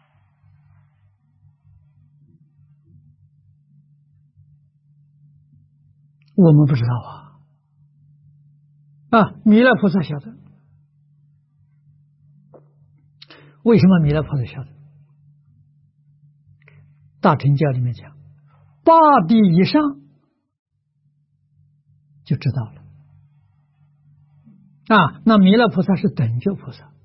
我们不知道啊啊！弥勒菩萨晓得，为什么弥勒菩萨晓得？大乘教里面讲，八地以上就知道了啊。那弥勒菩萨是等觉菩萨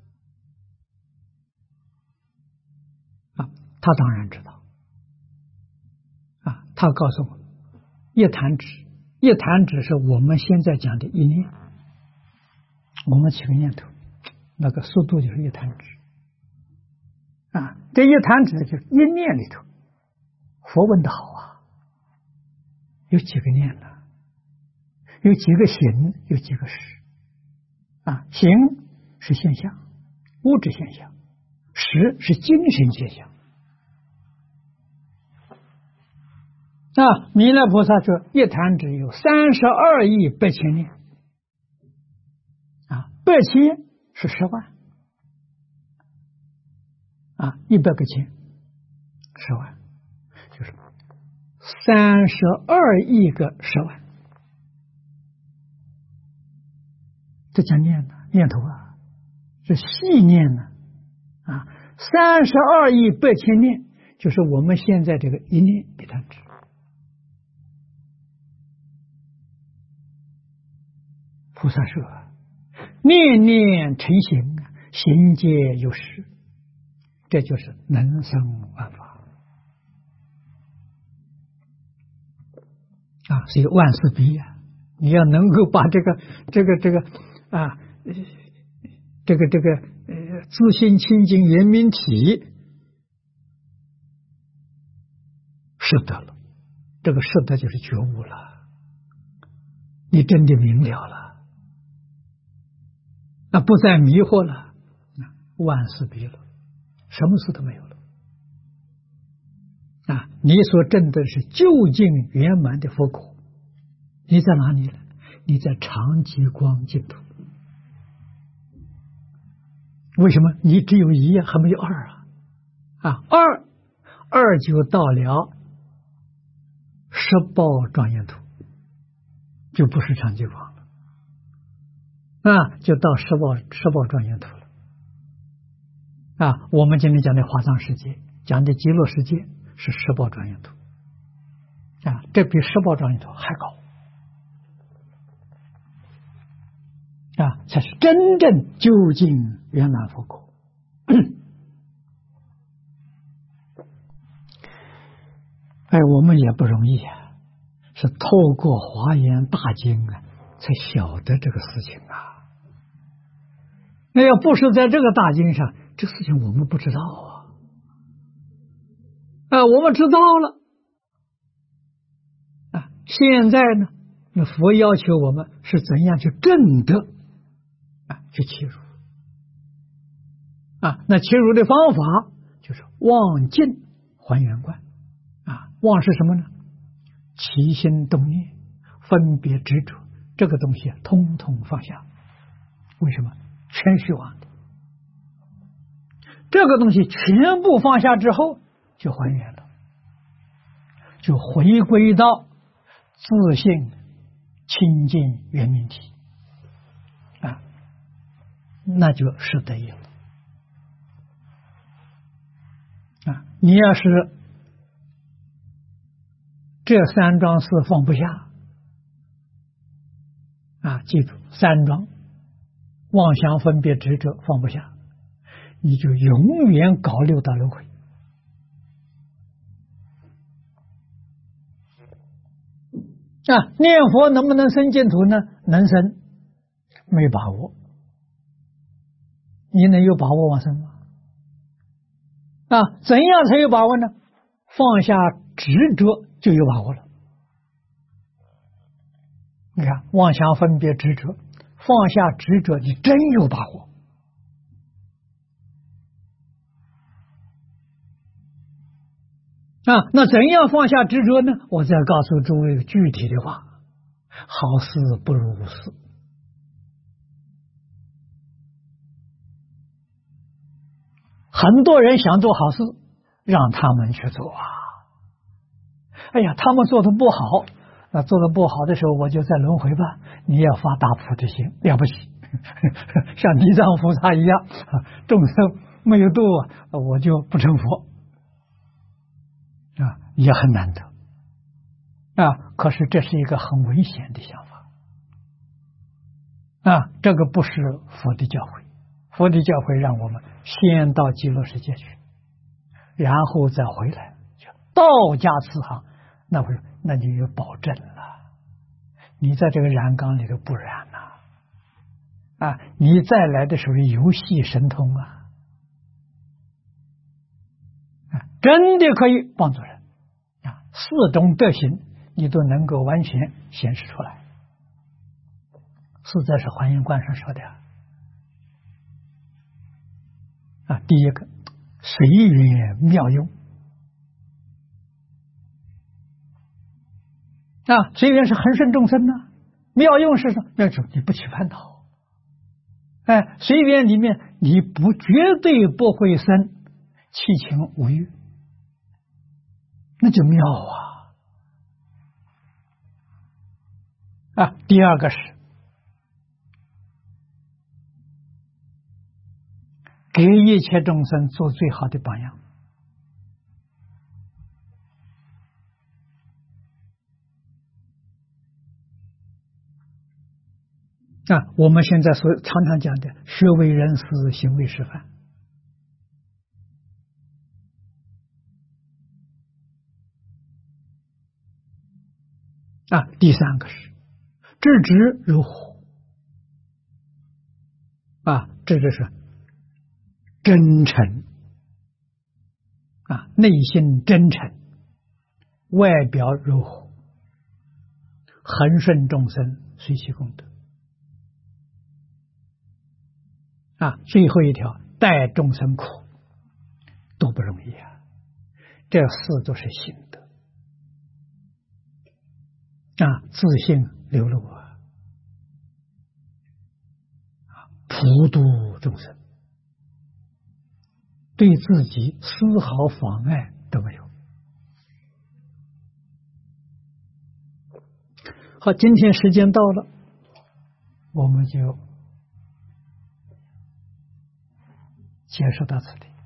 啊，他当然知道啊。他告诉我，一弹指，一弹指是我们现在讲的一念，我们起个念头，那个速度就是一弹指啊。这一弹指就是一念里头。佛问的好啊，有几个念呢？有几个行，有几个识啊？行是现象，物质现象；识是精神现象。啊，弥勒菩萨说，一弹指有三十二亿八千念啊，八千是十万啊，一百个钱十万，就是三十二亿个十万。这叫念呢，念头啊，是细念呢啊，三十二亿百千念，就是我们现在这个一念比它值。菩萨说，念念成形，行皆有实，这就是能生万法啊！所以万事比啊，你要能够把这个这个这个啊，这个这个呃自性清净圆明体识得了，这个识得就是觉悟了，你真的明了了，那不再迷惑了，万事毕了，什么事都没有了啊！你所证的是究竟圆满的佛果，你在哪里呢？你在常寂光净土。为什么你只有一还没有二啊？啊，二二就到了十报庄严土，就不是常寂光了啊，就到十报十报庄严土了啊。我们今天讲的华藏世界，讲的极乐世界是十报庄严土啊，这比十报庄严土还高啊，才是真正究竟圆满佛果。哎，我们也不容易啊，是透过华严大经啊，才晓得这个事情啊。那要不是在这个大经上，这事情我们不知道啊。啊，我们知道了啊。现在呢，那佛要求我们是怎样去证得啊，去切入啊。那切入的方法就是望境还原观啊。望是什么呢？起心动念、分别执着，这个东西通通放下。为什么？全虚妄的。这个东西全部放下之后，就还原了，就回归到自性清净圆明体啊，那就是得有啊。你要是这三桩事放不下啊，记住三桩：妄想、分别、执着放不下，你就永远搞六道轮回啊。念佛能不能生净土呢？能生，没把握。你能有把握往生吗？啊，怎样才有把握呢？放下执着就有把握了。你看，妄想、分别、执着，放下执着，你真有把握啊。那怎样放下执着呢？我再告诉诸位具体的话：好事不如无事。很多人想做好事，让他们去做啊。哎呀，他们做的不好，那做的不好的时候，我就在轮回吧。你要发大菩提心，了不起，像地藏菩萨一样，众生没有度，我就不成佛啊，也很难得啊。可是这是一个很危险的想法啊，这个不是佛的教诲。佛的教诲让我们先到极乐世界去，然后再回来，道家慈航，那会那就有保证了。你在这个染缸里头不染呐，啊，你再来的时候游戏神通啊，啊，真的可以帮助人啊，四种德行你都能够完全显示出来，实在是华严观上说的啊。啊，第一个随缘妙用啊，随缘是恒顺众生呢、啊，妙用是什么？妙用你不起烦恼哎，随缘里面你不绝对不会生七情五欲，那就妙啊！啊，第二个是给一切众生做最好的榜样。啊，我们现在所常常讲的学为人师，行为示范。啊，第三个是知之如火。啊，这就是真诚。啊，内心真诚，外表如火，恒顺众生，随其功德。啊，最后一条，待众生苦，多不容易啊！这四都是心得啊，自信流露啊，普度众生，对自己丝毫妨碍都没有。好，今天时间到了，我们就结束到此地。